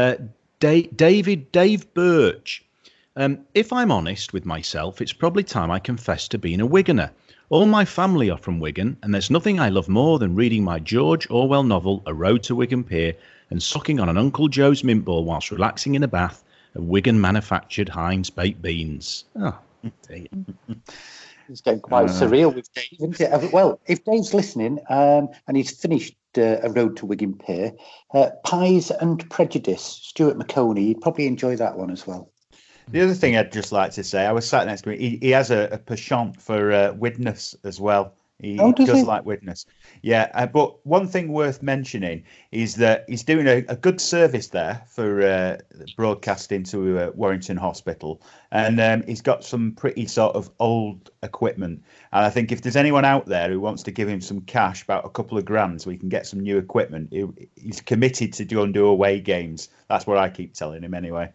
Dave Birch. If I'm honest with myself, it's probably time I confess to being a Wiganer. All my family are from Wigan, and there's nothing I love more than reading my George Orwell novel, A Road to Wigan Pier, and sucking on an Uncle Joe's mint ball whilst relaxing in a bath of Wigan-manufactured Heinz baked beans. Oh, dear. It's getting quite surreal with Dave, isn't it? Well, if Dave's listening and he's finished A Road to Wigan Pier, Pies and Prejudice, Stuart McConey, he'd probably enjoy that one as well. The other thing I'd just like to say, I was sat next to him. He has a penchant for Widnes as well. He does like Widnes. Yeah, but one thing worth mentioning is that he's doing a good service there for broadcasting to Warrington Hospital. And he's got some pretty sort of old equipment. And I think if there's anyone out there who wants to give him some cash, about a couple of grand, so he can get some new equipment, he's committed to go and do away games. That's what I keep telling him anyway.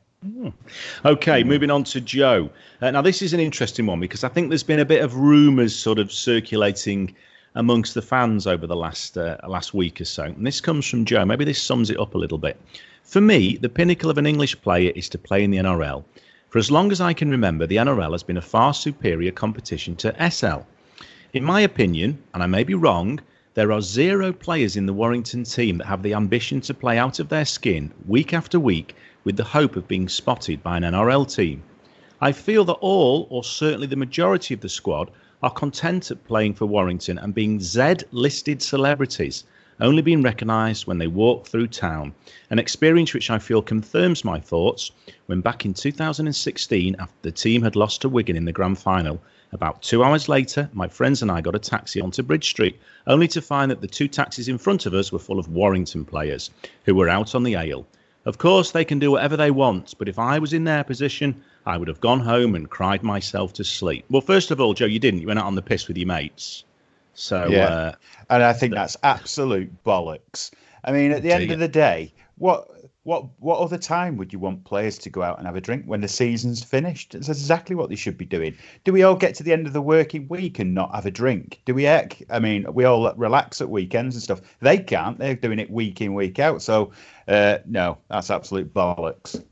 Okay, moving on to Joe. Now, this is an interesting one because I think there's been a bit of rumours sort of circulating amongst the fans over the last week or so. And this comes from Joe. Maybe this sums it up a little bit. For me, the pinnacle of an English player is to play in the NRL. For as long as I can remember, the NRL has been a far superior competition to SL. In my opinion, and I may be wrong, there are 0 players in the Warrington team that have the ambition to play out of their skin week after week with the hope of being spotted by an NRL team. I feel that all, or certainly the majority of the squad, are content at playing for Warrington and being Z-listed celebrities, only being recognised when they walk through town, an experience which I feel confirms my thoughts when back in 2016, after the team had lost to Wigan in the grand final, about 2 hours later, my friends and I got a taxi onto Bridge Street, only to find that the 2 taxis in front of us were full of Warrington players, who were out on the ale. Of course, they can do whatever they want, but if I was in their position, I would have gone home and cried myself to sleep. Well, first of all, Joe, you didn't. You went out on the piss with your mates. So, yeah. And I think that's absolute bollocks. I mean, at the end of the day, what other time would you want players to go out and have a drink when the season's finished? That's exactly what they should be doing. Do we all get to the end of the working week and not have a drink? Do we? I mean, we all relax at weekends and stuff. They can't. They're doing it week in, week out. So, no, that's absolute bollocks.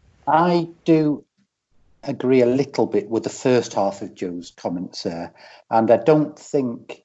I do agree a little bit with the first half of Joe's comments there, and I don't think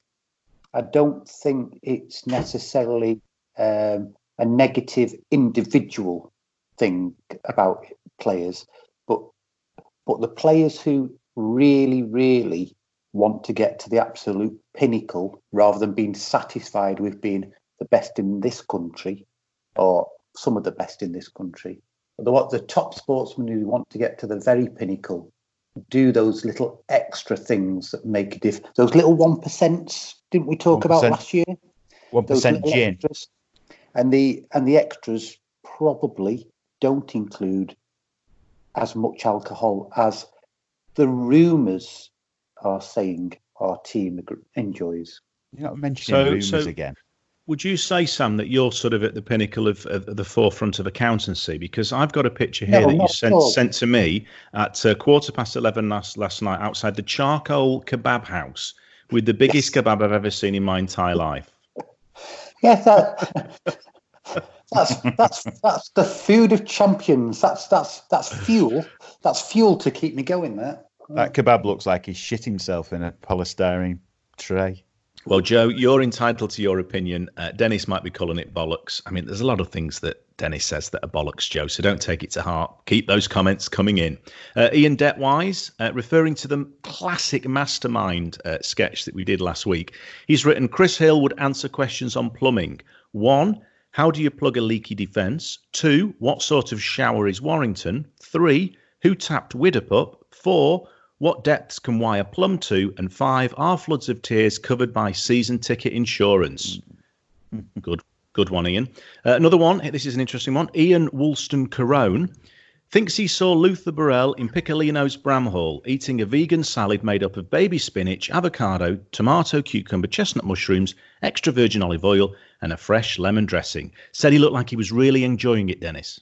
it's necessarily a negative individual thing about players, but the players who really, really want to get to the absolute pinnacle rather than being satisfied with being the best in this country or some of the best in this country. The top sportsmen who want to get to the very pinnacle do those little extra things that make a difference. Those little 1%, didn't we talk 1%, about last year? 1% gin. Extras. And the extras probably don't include as much alcohol as the rumours are saying our team enjoys. You're not mentioning rumours again. Would you say, Sam, that you're sort of at the pinnacle of the forefront of accountancy? Because I've got a picture here that you sent to me at 11:15 last night outside the Charcoal Kebab House with the biggest kebab I've ever seen in my entire life. Yes, That's the food of champions. That's fuel. That's fuel to keep me going there. That kebab looks like he's shit himself in a polystyrene tray. Well, Joe, you're entitled to your opinion. Dennis might be calling it bollocks. I mean, there's a lot of things that Dennis says that are bollocks, Joe, so don't take it to heart. Keep those comments coming in. Ian Detwise, referring to the classic Mastermind sketch that we did last week, he's written, Chris Hill would answer questions on plumbing. 1, how do you plug a leaky defence? 2, what sort of shower is Warrington? 3, who tapped Widdop up? 4, what depths can wire plumb to? And 5, are floods of tears covered by season ticket insurance? Good one, Ian. Another one, this is an interesting one. Ian Woolston-Carone thinks he saw Luther Burrell in Piccolino's Bramhall eating a vegan salad made up of baby spinach, avocado, tomato, cucumber, chestnut mushrooms, extra virgin olive oil, and a fresh lemon dressing. Said he looked like he was really enjoying it, Dennis.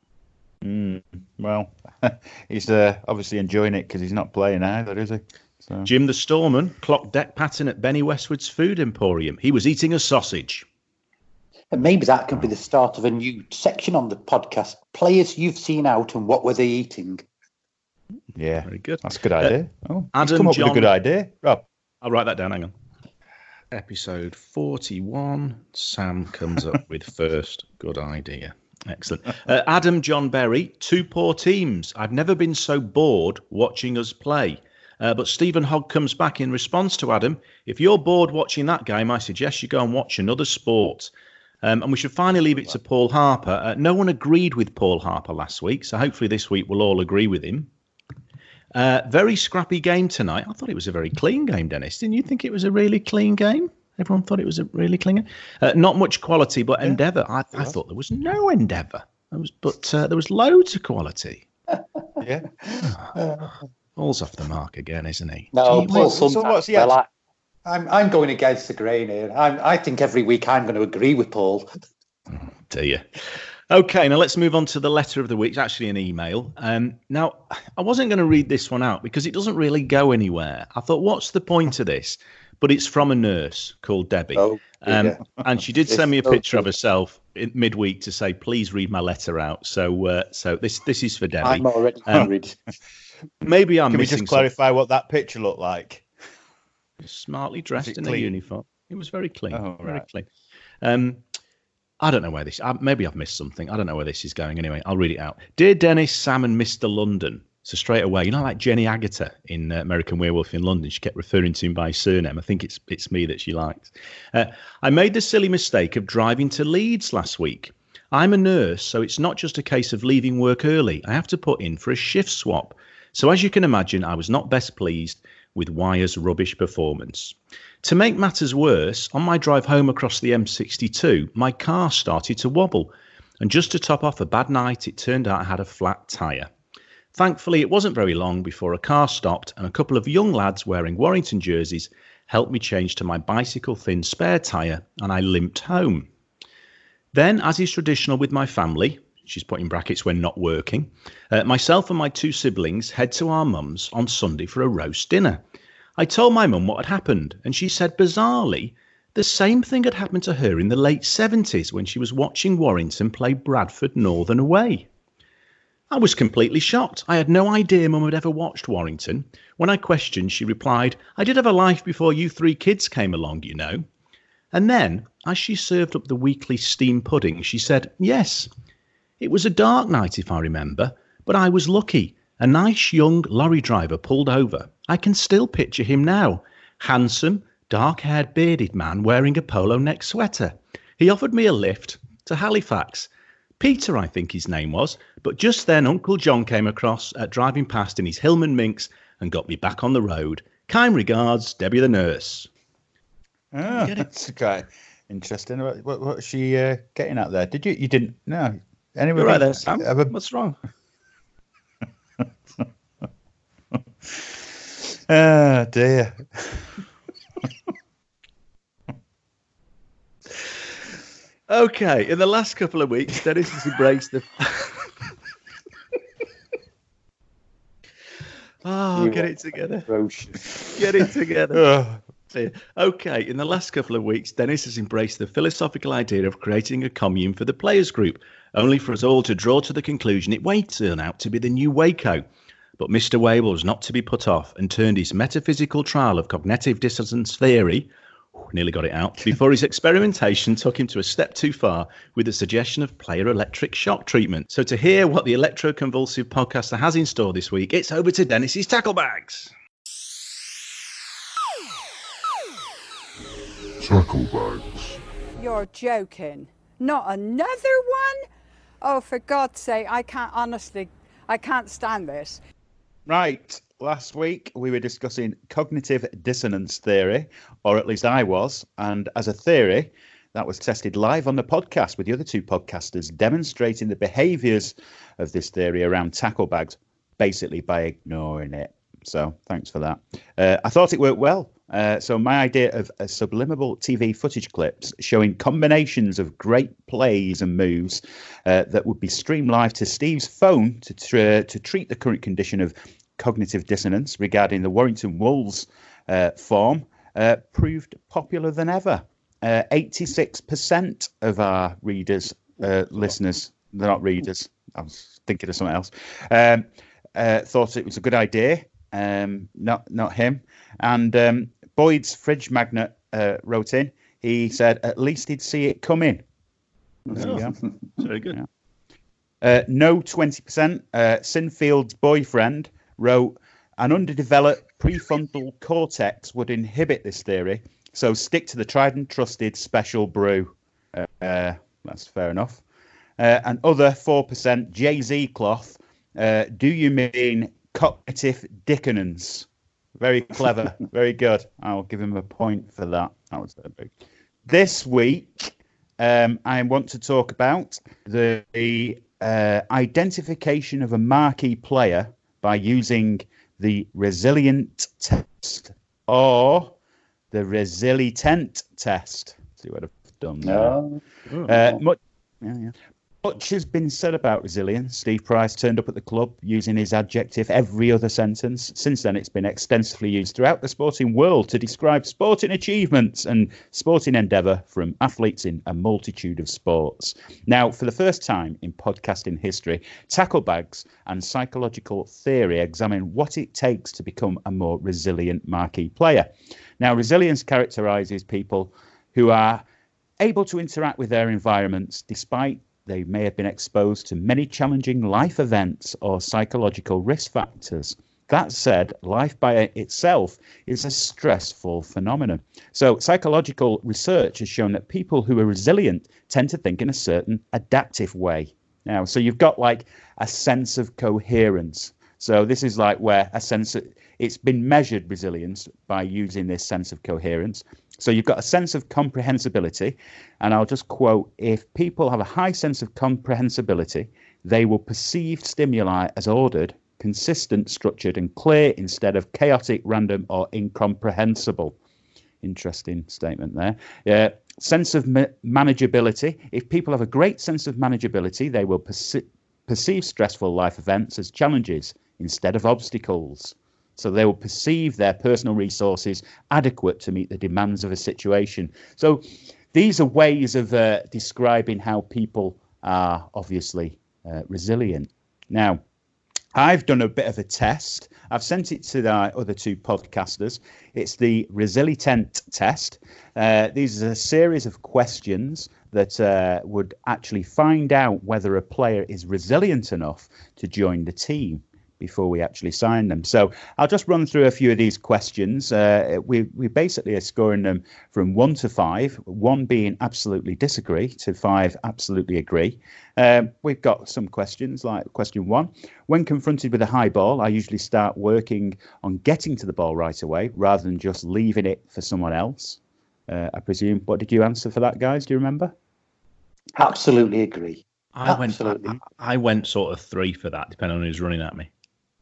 Well, he's obviously enjoying it because he's not playing either, is he? So. Jim the Storman clocked deck pattern at Benny Westwood's Food Emporium. He was eating a sausage. And maybe that could be the start of a new section on the podcast. Players you've seen out and what were they eating? Yeah, very good. That's a good idea. Adam come up John, with a good idea. Rob, I'll write that down. Hang on. Episode 41. Sam comes up with first good idea. Excellent. Adam John Berry, 2 poor teams. I've never been so bored watching us play. But Stephen Hogg comes back in response to Adam. If you're bored watching that game, I suggest you go and watch another sport. And we should finally leave it to Paul Harper. No one agreed with Paul Harper last week, so hopefully this week we'll all agree with him. Very scrappy game tonight. I thought it was a very clean game, Dennis. Didn't you think it was a really clean game? Everyone thought it was a really clean game. Not much quality, but endeavour. I thought there was no endeavour. But there was loads of quality. Yeah. Paul's off the mark again, isn't he? No, Paul, what's he I'm going against the grain here. I think every week I'm going to agree with Paul. Dear. Okay, now let's move on to the letter of the week. It's actually an email. Now, I wasn't going to read this one out because it doesn't really go anywhere. I thought, what's the point of this? But it's from a nurse called Debbie. And she did send me a picture of herself in midweek to say, please read my letter out. So this is for Debbie. I'm already worried. Maybe I'm Can we missing just clarify what that picture looked like? Smartly dressed in a clean? uniform. It was very clean. Oh, very right. clean. I don't know where this... maybe I've missed something. I don't know where this is going. Anyway, I'll read it out. Dear Dennis, Sam and Mr. London. So straight away, like Jenny Agutter in American Werewolf in London, she kept referring to him by surname. I think it's me that she likes. I made the silly mistake of driving to Leeds last week. I'm a nurse, so it's not just a case of leaving work early. I have to put in for a shift swap. So as you can imagine, I was not best pleased with Wire's rubbish performance. To make matters worse, on my drive home across the M62, my car started to wobble. And just to top off a bad night, it turned out I had a flat tyre. Thankfully, it wasn't very long before a car stopped and a couple of young lads wearing Warrington jerseys helped me change to my bicycle-thin spare tyre, and I limped home. Then, as is traditional with my family, she's put in brackets when not working, myself and my 2 siblings head to our mum's on Sunday for a roast dinner. I told my mum what had happened, and she said, bizarrely, the same thing had happened to her in the late 70s when she was watching Warrington play Bradford Northern away. I was completely shocked. I had no idea Mum had ever watched Warrington. When I questioned, she replied, I did have a life before you 3 kids came along, you know. And then, as she served up the weekly steam pudding, she said, yes, it was a dark night if I remember, but I was lucky. A nice young lorry driver pulled over. I can still picture him now. Handsome, dark-haired, bearded man wearing a polo neck sweater. He offered me a lift to Halifax. Peter, I think his name was, but just then Uncle John came across, driving past in his Hillman Minx and got me back on the road. Kind regards, Debbie the nurse. Oh, that's quite interesting. What's she getting at there? Did you? You didn't? No. Anyway, you're right there, Sam. What's wrong? Oh, dear. Okay, in the last couple of weeks, Dennis has embraced the... get it together. Get it together. dear. Okay, in the last couple of weeks, Dennis has embraced the philosophical idea of creating a commune for the players group, only for us all to draw to the conclusion it may turn out to be the new Waco. But Mr. Wable was not to be put off and turned his metaphysical trial of cognitive dissonance theory, nearly got it out, before his experimentation took him to a step too far with the suggestion of player electric shock treatment. So to hear what the electroconvulsive podcaster has in store this week, it's over to Dennis's tackle bags. Tackle bags. You're joking. Not another one? Oh, for God's sake, I can't stand this. Right. Last week, we were discussing cognitive dissonance theory, or at least I was. And as a theory, that was tested live on the podcast with the other two podcasters, demonstrating the behaviours of this theory around tackle bags, basically by ignoring it. So thanks for that. I thought it worked well. So my idea of subliminal TV footage clips showing combinations of great plays and moves that would be streamed live to Steve's phone to treat the current condition of cognitive dissonance regarding the Warrington Wolves form proved popular than ever. 86% of our readers, listeners, they're not readers, I was thinking of something else, thought it was a good idea. Not him. And Boyd's fridge magnet wrote in. He said at least he'd see it coming. There you go. Very good. Yeah. No 20%. Sinfield's boyfriend wrote an underdeveloped prefrontal cortex would inhibit this theory. So stick to the tried and trusted special brew. That's fair enough. And other 4%. Jay-Z cloth. Do you mean cognitive dissonance? Very clever. Very good. I'll give him a point for that. That was very big. This week, I want to talk about the identification of a marquee player by using the Resilient test or the Resilitent test. See what I've done there. Much has been said about resilience. Steve Price turned up at the club using his adjective every other sentence. Since then, it's been extensively used throughout the sporting world to describe sporting achievements and sporting endeavour from athletes in a multitude of sports. Now, for the first time in podcasting history, tackle bags and psychological theory examine what it takes to become a more resilient marquee player. Now, resilience characterises people who are able to interact with their environments despite they may have been exposed to many challenging life events or psychological risk factors. That said, life by itself is a stressful phenomenon. So psychological research has shown that people who are resilient tend to think in a certain adaptive way. Now, so you've got like a sense of coherence. So this is like where a sense of, it's been measured resilience by using this sense of coherence. So you've got a sense of comprehensibility, and I'll just quote, if people have a high sense of comprehensibility, they will perceive stimuli as ordered, consistent, structured, and clear instead of chaotic, random, or incomprehensible. Interesting statement there. Sense of manageability. If people have a great sense of manageability, they will perceive stressful life events as challenges instead of obstacles. So they will perceive their personal resources adequate to meet the demands of a situation. So these are ways of describing how people are obviously resilient. Now, I've done a bit of a test. I've sent it to the other two podcasters. It's the Resilitent test. These are a series of questions that would actually find out whether a player is resilient enough to join the team before we actually sign them. So I'll just run through a few of these questions. We basically are scoring them from 1 to 5, 1 being absolutely disagree to 5 absolutely agree. We've got some questions like question 1. When confronted with a high ball, I usually start working on getting to the ball right away rather than just leaving it for someone else. I presume. What did you answer for that, guys? Do you remember? Absolutely agree. I went sort of 3 for that, depending on who's running at me.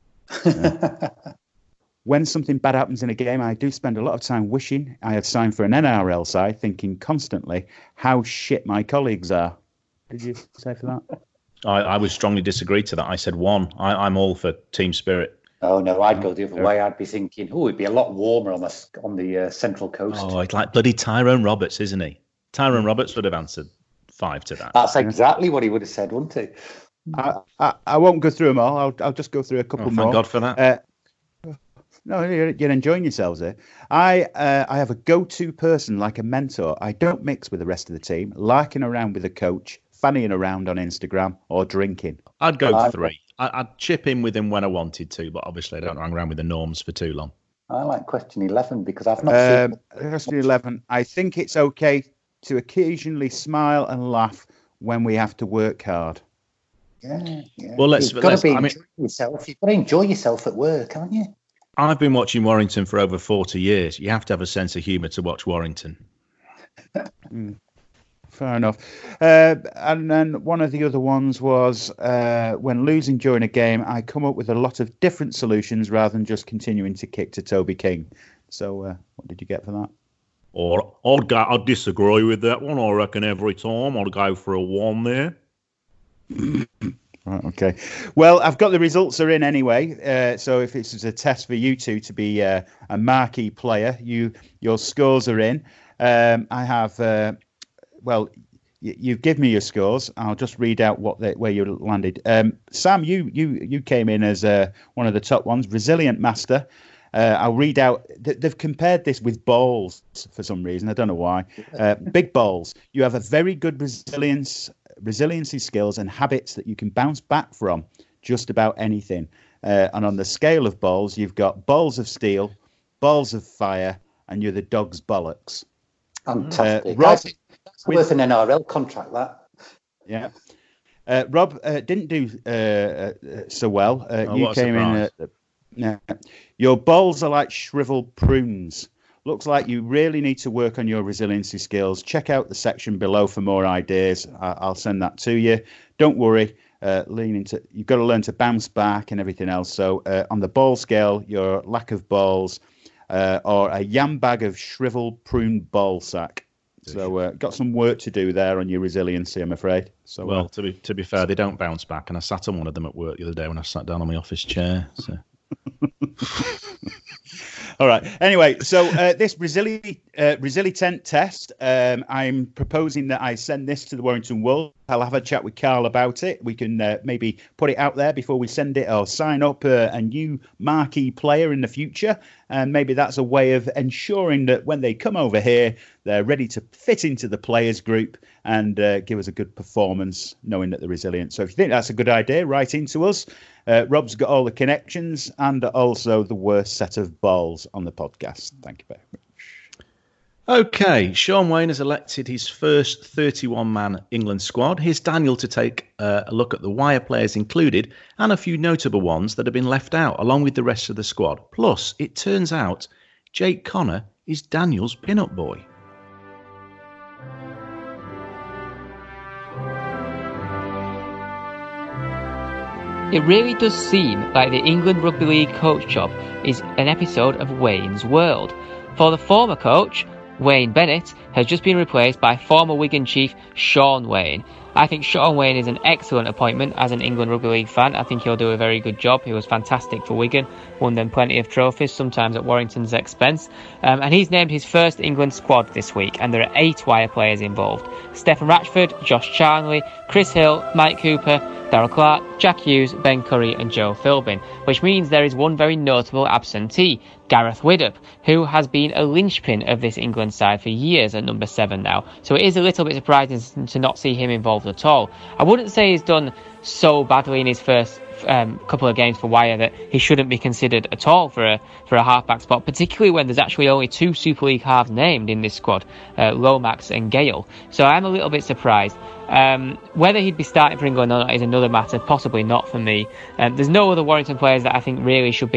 When something bad happens in a game, I do spend a lot of time wishing I had signed for an NRL side, thinking constantly how shit my colleagues are. Did you say for that? I would strongly disagree to that. I said 1. I'm all for team spirit. Oh no, I'd go the other way. I'd be thinking, it'd be a lot warmer on the central coast. Oh, it's like bloody Tyrone Roberts, isn't he? Tyrone Roberts would have answered 5 to that. That's exactly what he would have said, wouldn't he? I won't go through them all. I'll just go through a couple more. Thank God for that. No, you're enjoying yourselves here. I have a go-to person, like a mentor. I don't mix with the rest of the team, larking around with a coach, fannying around on Instagram, or drinking. I'd go 3. I'd chip in with him when I wanted to, but obviously I don't hang around with the norms for too long. I like question 11 because I've not seen... Question 11, I think it's okay to occasionally smile and laugh when we have to work hard. Yeah. Well, You've got to enjoy yourself at work, haven't you? I've been watching Warrington for over 40 years. You have to have a sense of humour to watch Warrington. Fair enough. And then one of the other ones was when losing during a game, I come up with a lot of different solutions rather than just continuing to kick to Toby King. So what did you get for that? Or I'd disagree with that one. I reckon every time I'd go for a 1 there. Right, okay. Well, I've got the results are in anyway. So if this is a test for you two to be a marquee player, your scores are in. I have... Well, you've given me your scores. I'll just read out where you landed. Sam, you came in as one of the top ones, resilient master. I'll read out. They've compared this with balls for some reason. I don't know why. Big balls. You have a very good resiliency skills and habits that you can bounce back from just about anything. And on the scale of balls, you've got balls of steel, balls of fire, and you're the dog's bollocks. Fantastic. Rob, that's worth an NRL contract, that. Yeah. Rob didn't do so well. You came in. Your balls are like shriveled prunes. Looks like you really need to work on your resiliency skills. Check out the section below for more ideas. I'll send that to you. Don't worry. You've got to learn to bounce back and everything else. So on the ball scale, your lack of balls, or a yam bag of shriveled prune ball sack. So got some work to do there on your resiliency, I'm afraid. So well, to be fair, they don't bounce back, and I sat on one of them at work the other day when I sat down on my office chair. So. All right. Anyway, so this Resilitent test, I'm proposing that I send this to the Warrington World. I'll have a chat with Carl about it. We can maybe put it out there before we send it, or sign up a new marquee player in the future. And maybe that's a way of ensuring that when they come over here, they're ready to fit into the players group and give us a good performance, knowing that they're resilient. So if you think that's a good idea, write into us. Rob's got all the connections and also the worst set of balls on the podcast. Thank you very much. Okay, Sean Wayne has elected his first 31-man England squad. Here's Daniel to take a look at the wire players included and a few notable ones that have been left out, along with the rest of the squad. Plus, it turns out Jake Connor is Daniel's pin-up boy. It really does seem like the England Rugby League coach job is an episode of Wayne's World. For the former coach, Wayne Bennett, has just been replaced by former Wigan chief Sean Wayne. I think Sean Wayne is an excellent appointment as an England Rugby League fan. I think he'll do a very good job. He was fantastic for Wigan, won them plenty of trophies, sometimes at Warrington's expense. And he's named his first England squad this week, and there are 8 wire players involved. Stephen Ratchford, Josh Charnley, Chris Hill, Mike Cooper, Darryl Clark, Jack Hughes, Ben Curry and Joe Philbin, which means there is one very notable absentee, Gareth Widdop, who has been a linchpin of this England side for years at number 7 now. So it is a little bit surprising to not see him involved at all. I wouldn't say he's done so badly in his first couple of games for wire that he shouldn't be considered at all for a halfback spot, particularly when there's actually only 2 Super League halves named in this squad, Lomax and Gale. So I'm a little bit surprised. Whether he'd be starting for England or not is another matter, possibly not for me. There's no other Warrington players that I think really should be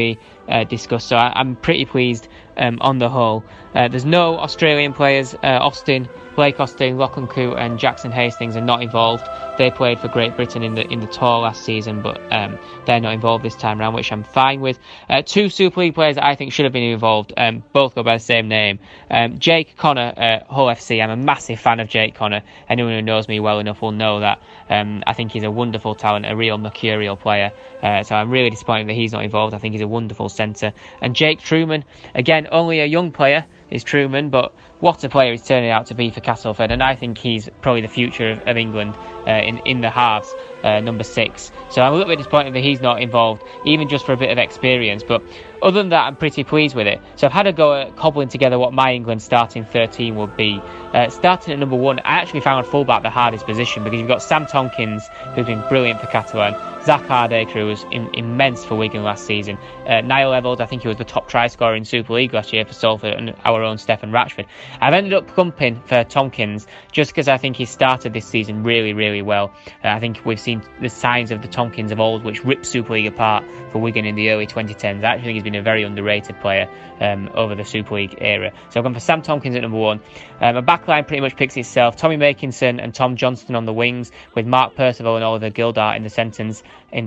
discussed. So I'm pretty pleased on the whole. There's no Australian players. Blake Austin, Lachlan Coote and Jackson Hastings are not involved. They played for Great Britain in the tour last season, but they're not involved this time around, which I'm fine with. 2 Super League players that I think should have been involved, both go by the same name. Jake Connor at Hull FC. I'm a massive fan of Jake Connor. Anyone who knows me well enough will know that. I think he's a wonderful talent, a real mercurial player. So I'm really disappointed that he's not involved. I think he's a wonderful centre. And Jake Truman, again, only a young player is Truman, but what a player he's turning out to be for Castleford, and I think he's probably the future of England in the halves, number 6. So I'm a little bit disappointed that he's not involved, even just for a bit of experience, but other than that, I'm pretty pleased with it. So I've had a go at cobbling together what my England starting 13 would be. Starting at number 1, I actually found fullback the hardest position, because you've got Sam Tompkins, who's been brilliant for Catalan, Zach Hardacre, who was immense for Wigan last season, Niall Evalds, I think he was the top try scorer in Super League last year for Salford, and our own Stefan Ratchford. I've ended up pumping for Tompkins just because I think he started this season really, really well. I think we've seen the signs of the Tompkins of old, which ripped Super League apart for Wigan in the early 2010s. I actually think he's been a very underrated player over the Super League era. So I've gone for Sam Tompkins at number 1. My backline pretty much picks itself. Tommy Makinson and Tom Johnston on the wings, with Mark Percival and Oliver Gildart in the centres.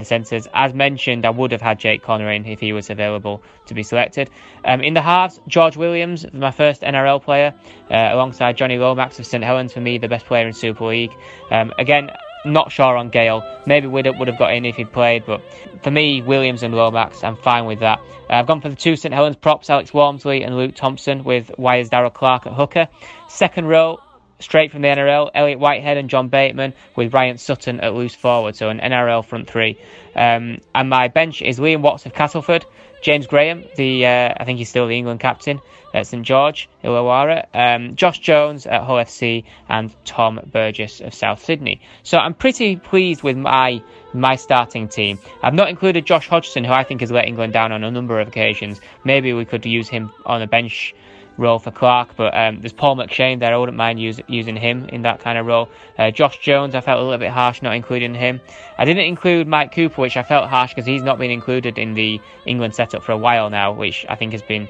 As mentioned, I would have had Jake Connor in if he was available to be selected. In the halves, George Williams, my first NRL player, alongside Johnny Lomax of St Helens, for me the best player in Super League. Again, not sure on Gale. Maybe Widdop would have got in if he'd played, but for me, Williams and Lomax, I'm fine with that. I've gone for the 2 St Helens props, Alex Walmsley and Luke Thompson, with Wyre's Darrell Clark at hooker. Second row, straight from the NRL, Elliot Whitehead and John Bateman, with Ryan Sutton at loose forward, so an NRL front 3. And my bench is Liam Watts of Castleford, James Graham, I think he's still the England captain at St George, Illawarra, Josh Jones at Hull FC, and Tom Burgess of South Sydney. So I'm pretty pleased with my starting team. I've not included Josh Hodgson, who I think has let England down on a number of occasions. Maybe we could use him on a bench role for Clark, but there's Paul McShane there. I wouldn't mind using him in that kind of role. Josh Jones, I felt a little bit harsh not including him. I didn't include Mike Cooper, which I felt harsh because he's not been included in the England setup for a while now, which I think has been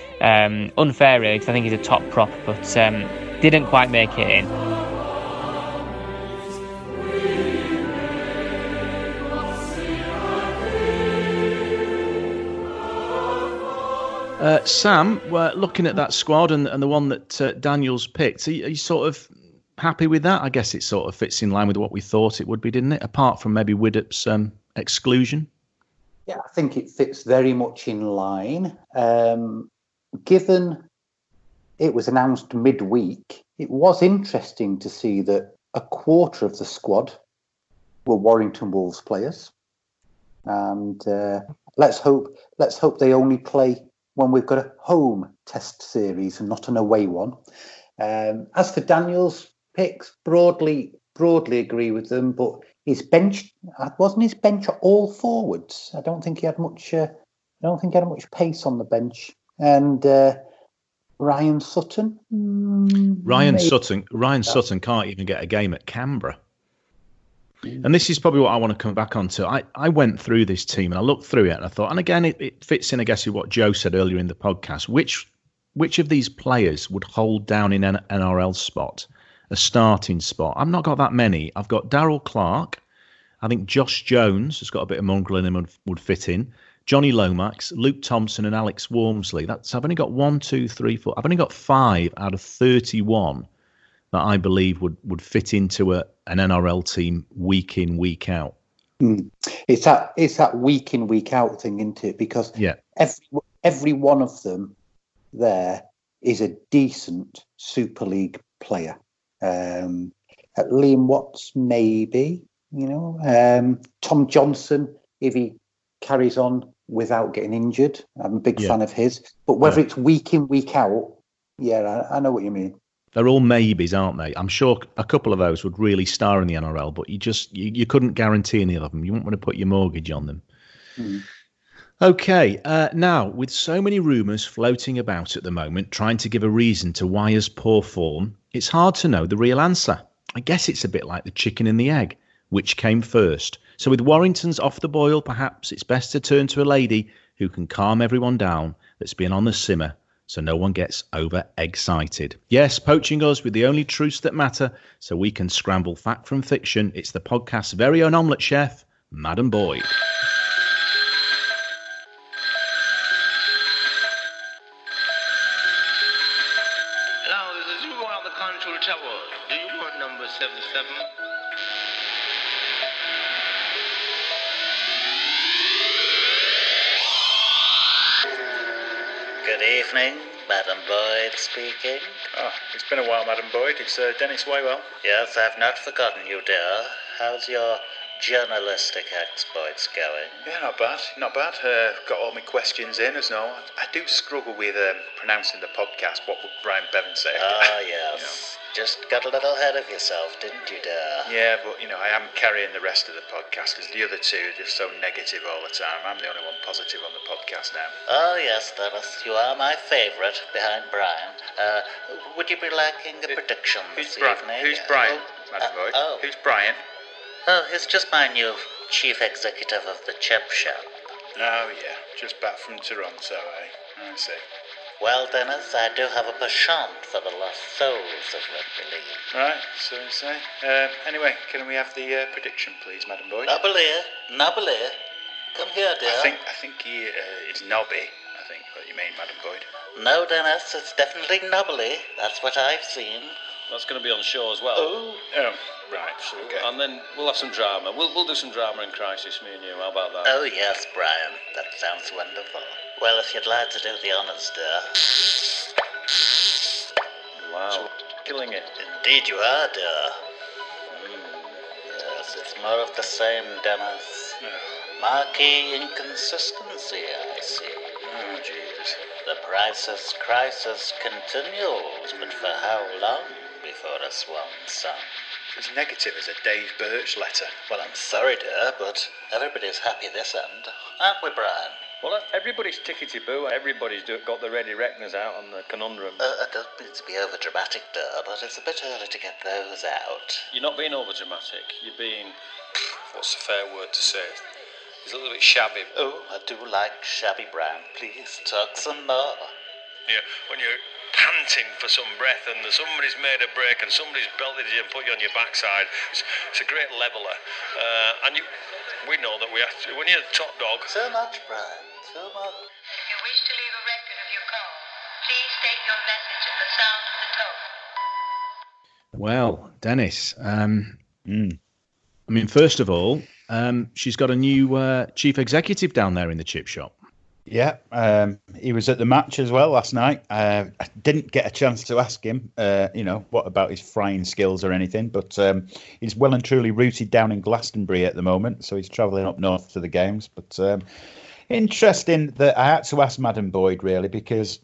unfair really, because I think he's a top prop, but didn't quite make it in. Sam, looking at that squad and the one that Daniel's picked, are you sort of happy with that? I guess it sort of fits in line with what we thought it would be, didn't it? Apart from maybe Widdop's exclusion. Yeah, I think it fits very much in line. Given it was announced midweek, it was interesting to see that a quarter of the squad were Warrington Wolves players. And let's hope they only play when we've got a home test series and not an away one. As for Daniel's picks, broadly agree with them, but wasn't his bench all forwards? I don't think he had much pace on the bench. And Ryan Sutton. Ryan Sutton can't even get a game at Canberra. And this is probably what I want to come back onto. I went through this team and I looked through it and I thought, and again, it fits in, I guess, with what Joe said earlier in the podcast. Which of these players would hold down in an NRL spot, a starting spot? I've not got that many. I've got Darrell Clark. I think Josh Jones has got a bit of mongrel in him and would fit in. Johnny Lomax, Luke Thompson and Alex Walmsley. I've only got 1, 2, 3, 4. I've only got 5 out of 31 that I believe would fit into an NRL team week in, week out. It's that week in, week out thing, isn't it? Because every one of them there is a decent Super League player. Liam Watts, maybe, Tom Johnson, if he carries on without getting injured. I'm a big fan of his. But whether it's week in, week out, I know what you mean. They're all maybes, aren't they? I'm sure a couple of those would really star in the NRL, but you couldn't guarantee any of them. You wouldn't want to put your mortgage on them. Okay, now, with so many rumours floating about at the moment, trying to give a reason to Wyre's poor form, it's hard to know the real answer. I guess it's a bit like the chicken and the egg. Which came first? So with Warrington's off the boil, perhaps it's best to turn to a lady who can calm everyone down that's been on the simmer so no one gets over-excited. Yes, poaching us with the only truths that matter so we can scramble fact from fiction. It's the podcast's very own omelette chef, Madam Boyd. Hello, this is Hugo on the control tower. Do you want number 77? Good evening, Madam Boyd speaking. Oh, it's been a while, Madam Boyd. It's Dennis Waywell. Yes, I've not forgotten you, dear. How's your journalistic exploits going? Yeah, not bad, not bad. Got all my questions in, as no. I do struggle with pronouncing the podcast. What would Brian Bevan say? Ah, yes. Just got a little ahead of yourself, didn't you, dear? Yeah, but, I am carrying the rest of the podcast, because the other two are just so negative all the time. I'm the only one positive on the podcast now. Oh, yes, Dennis. You are my favourite, behind Brian. Would you be liking a prediction this evening? Who's Brian, Madam Boyd? Who's Brian? Oh, he's just my new chief executive of the chip shop. Oh, yeah. Just back from Toronto, eh? I see. Well, Dennis, I do have a penchant for the lost souls of rugby league. Right, so you say. Anyway, can we have the prediction, please, Madam Boyd? Nobby. Come here, dear. I think he is Nobby, I think what you mean, Madam Boyd. No, Dennis, it's definitely Nubbly. That's what I've seen. That's going to be on the show as well. Oh, right, okay. And then we'll have some drama. We'll do some drama in Crisis, me and you. How about that? Oh, yes, Brian. That sounds wonderful. Well, if you'd like to do the honours, dear. Wow. Killing it. Indeed you are, dear. Yes, it's more of the same, Dennis. Marquee inconsistency, I see. Oh, Jesus. The priceless crisis continues, but for how long before a swan song? As negative as a Dave Birch letter. Well, I'm sorry, dear, but everybody's happy this end. Aren't we, Brian? Well, everybody's tickety-boo. Everybody's got the ready reckoners out on the conundrum. I don't mean to be over-dramatic, dear, but it's a bit early to get those out. You're not being over-dramatic. You're being... What's the fair word to say? It's a little bit shabby. Oh, I do like shabby, Brian. Please, talk some more. Yeah, when you're panting for some breath and somebody's made a break and somebody's belted you and put you on your backside, it's a great leveller. And we know that we have to, when you're the top dog... So much, Brian, so much. If you wish to leave a record of your call, please state your message at the sound of the tone. Well, Dennis, I mean, first of all, she's got a new chief executive down there in the chip shop. Yeah, he was at the match as well last night. I didn't get a chance to ask him, what about his frying skills or anything, but he's well and truly rooted down in Glastonbury at the moment, so he's travelling up north to the games. But interesting that I had to ask Madam Boyd, really, because,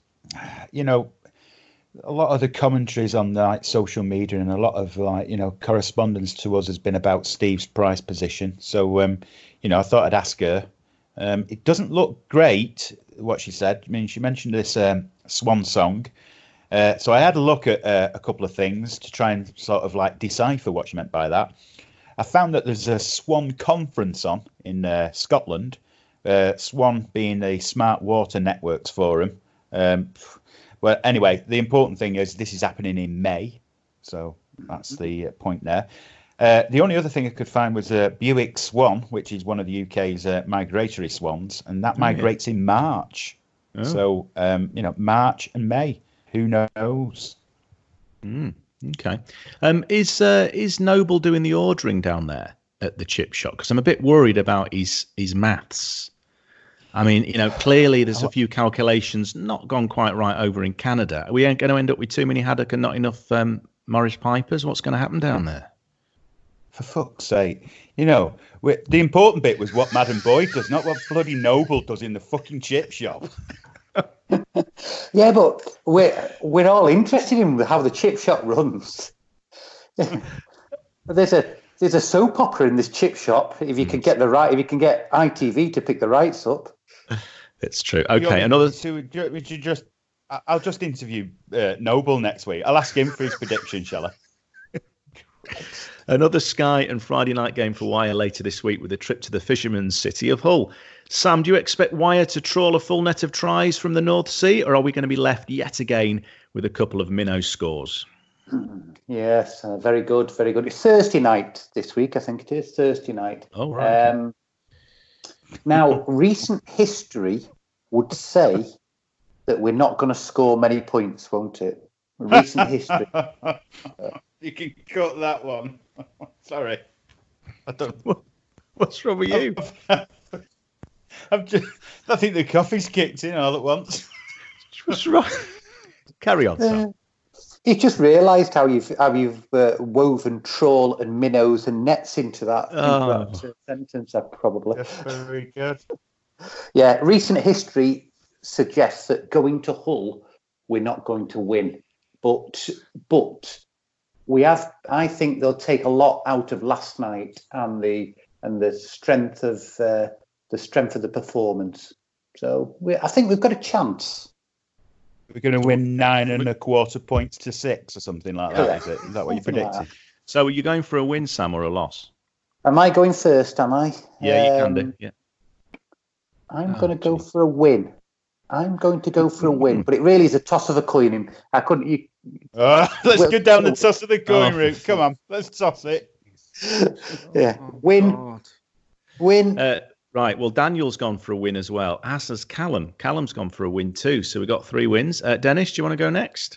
a lot of the commentaries on social media and a lot of correspondence to us has been about Steve's price position. So, I thought I'd ask her. It doesn't look great, what she said. I mean, she mentioned this swan song. So I had a look at a couple of things to try and sort of decipher what she meant by that. I found that there's a Swan conference on in Scotland, Swan being the Smart Water Networks Forum. Well, anyway, the important thing is this is happening in May. So that's the point there. The only other thing I could find was Buick Swan, which is one of the UK's migratory swans, and that migrates in March. Oh. So, March and May. Who knows? Okay. Is Noble doing the ordering down there at the chip shop? Because I'm a bit worried about his maths. I mean, clearly there's a few calculations not gone quite right over in Canada. Are we going to end up with too many haddock and not enough Morris Pipers? What's going to happen down there? For fuck's sake. The important bit was what Madam Boyd does, not what bloody Noble does in the fucking chip shop. Yeah, but we're all interested in how the chip shop runs. There's a soap opera in this chip shop. If you can get ITV to pick the rights up. It's true. Okay, I'll just interview Noble next week. I'll ask him for his prediction, shall I? Another Sky and Friday night game for Wire later this week with a trip to the fisherman's city of Hull. Sam, do you expect Wire to trawl a full net of tries from the North Sea, or are we going to be left yet again with a couple of minnow scores? Yes, very good, very good. It's Thursday night this week, I think it is, Thursday night. Oh, right. Now, recent history would say that we're not going to score many points, won't it? Recent history. You can cut that one. Sorry. I don't. What's wrong with you? I think the coffee's kicked in all at once. What's wrong? Carry on, Sam. You just realised how you've woven trawl and minnows and nets into that sentence. Probably. That's very good. Yeah, recent history suggests that going to Hull, we're not going to win, but we have. I think they'll take a lot out of last night and the strength of the performance. So I think we've got a chance. We're going to win 9.25 points to 6 or something like that. Is it? Is that what you predicted? So are you going for a win, Sam, or a loss? Am I going first? Am I? Yeah, you can do. Yeah. I'm going to go for a win. I'm going to go for a win, but it really is a toss of a coin. I couldn't. Let's go down the toss of the coin route. Come on, let's toss it. Yeah, win. Win. Right, well, Daniel's gone for a win as well, as has Callum. Callum's gone for a win too, so we've got 3 wins. Dennis, do you want to go next?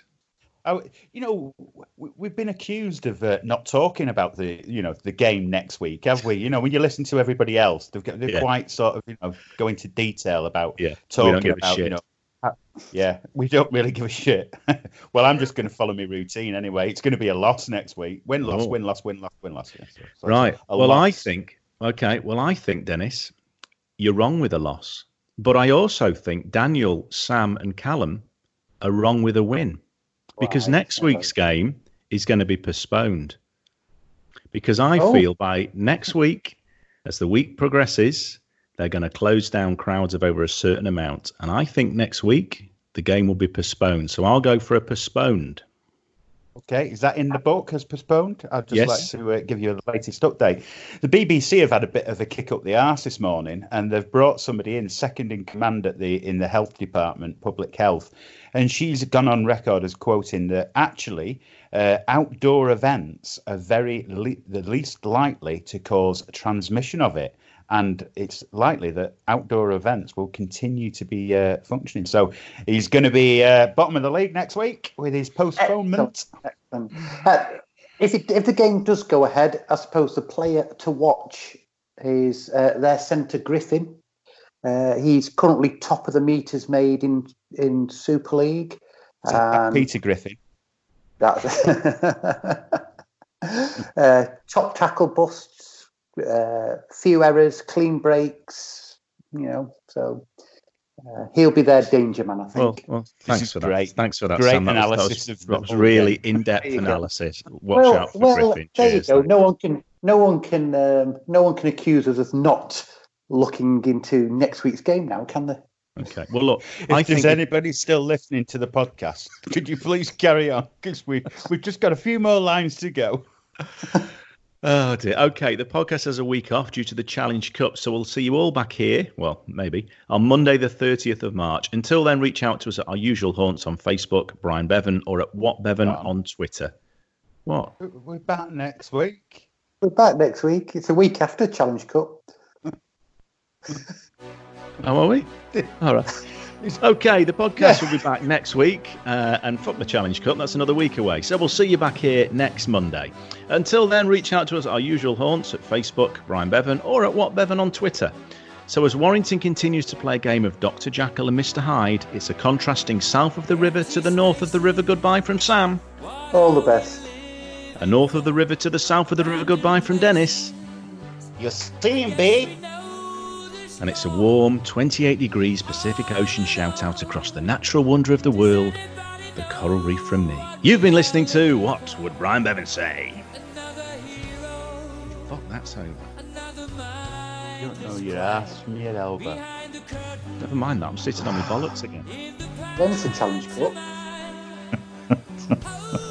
We've been accused of not talking about the game next week, have we? When you listen to everybody else, they're quite sort of go into detail about talking about we don't really give a shit. Well, I'm just going to follow my routine anyway. It's going to be a loss next week. Win, loss, win, loss, win, loss, win, loss. Yeah, so right. Well, I think Dennis, you're wrong with a loss, but I also think Daniel, Sam, and Callum are wrong with a win, because next week's game is going to be postponed. Because I feel by next week, as the week progresses, they're going to close down crowds of over a certain amount, and I think next week the game will be postponed. So I'll go for a postponed. Okay, is that in the book as postponed? I'd just like to give you the latest update. The BBC have had a bit of a kick up the arse this morning, and they've brought somebody in, second in command in the health department, public health, and she's gone on record as quoting that actually outdoor events are the least likely to cause transmission of it. And it's likely that outdoor events will continue to be functioning. So he's going to be bottom of the league next week with his postponement. Excellent. If the game does go ahead, I suppose the player to watch is their centre Griffin. He's currently top of the meters made in Super League. Peter Griffin. That's top tackle busts. Few errors, clean breaks, so he'll be their danger man, I think. Well, thanks for that. Thanks for that, great Sam. analysis. That was really in-depth analysis. Watch out for Griffin. There you go. No one can accuse us of not looking into next week's game now, can they? Okay. Well, look, if there's anybody still listening to the podcast, could you please carry on? Because we've just got a few more lines to go. Oh dear. Okay, the podcast has a week off due to the Challenge Cup, so we'll see you all back here, well, maybe, on Monday the 30th of March. Until then, reach out to us at our usual haunts on Facebook, Brian Bevan, or at What Bevan on Twitter. What? We're back next week. It's a week after Challenge Cup. Oh, are we? All right. Okay, the podcast will be back next week, and fuck the Challenge Cup, that's another week away. So we'll see you back here next Monday. Until then, reach out to us at our usual haunts at Facebook, Brian Bevan, or at What Bevan on Twitter. So as Warrington continues to play a game of Dr. Jekyll and Mr. Hyde, it's a contrasting south of the river to the north of the river goodbye from Sam. All the best. A north of the river to the south of the river goodbye from Dennis. You steam, babe. And it's a warm 28 degrees Pacific Ocean shout out across the natural wonder of the world, the coral reef from me. You've been listening to What Would Brian Bevan Say? Fuck, that's over. You don't know your ass from your elbow. Never mind that, I'm sitting on my bollocks again. When's the Challenge Cup?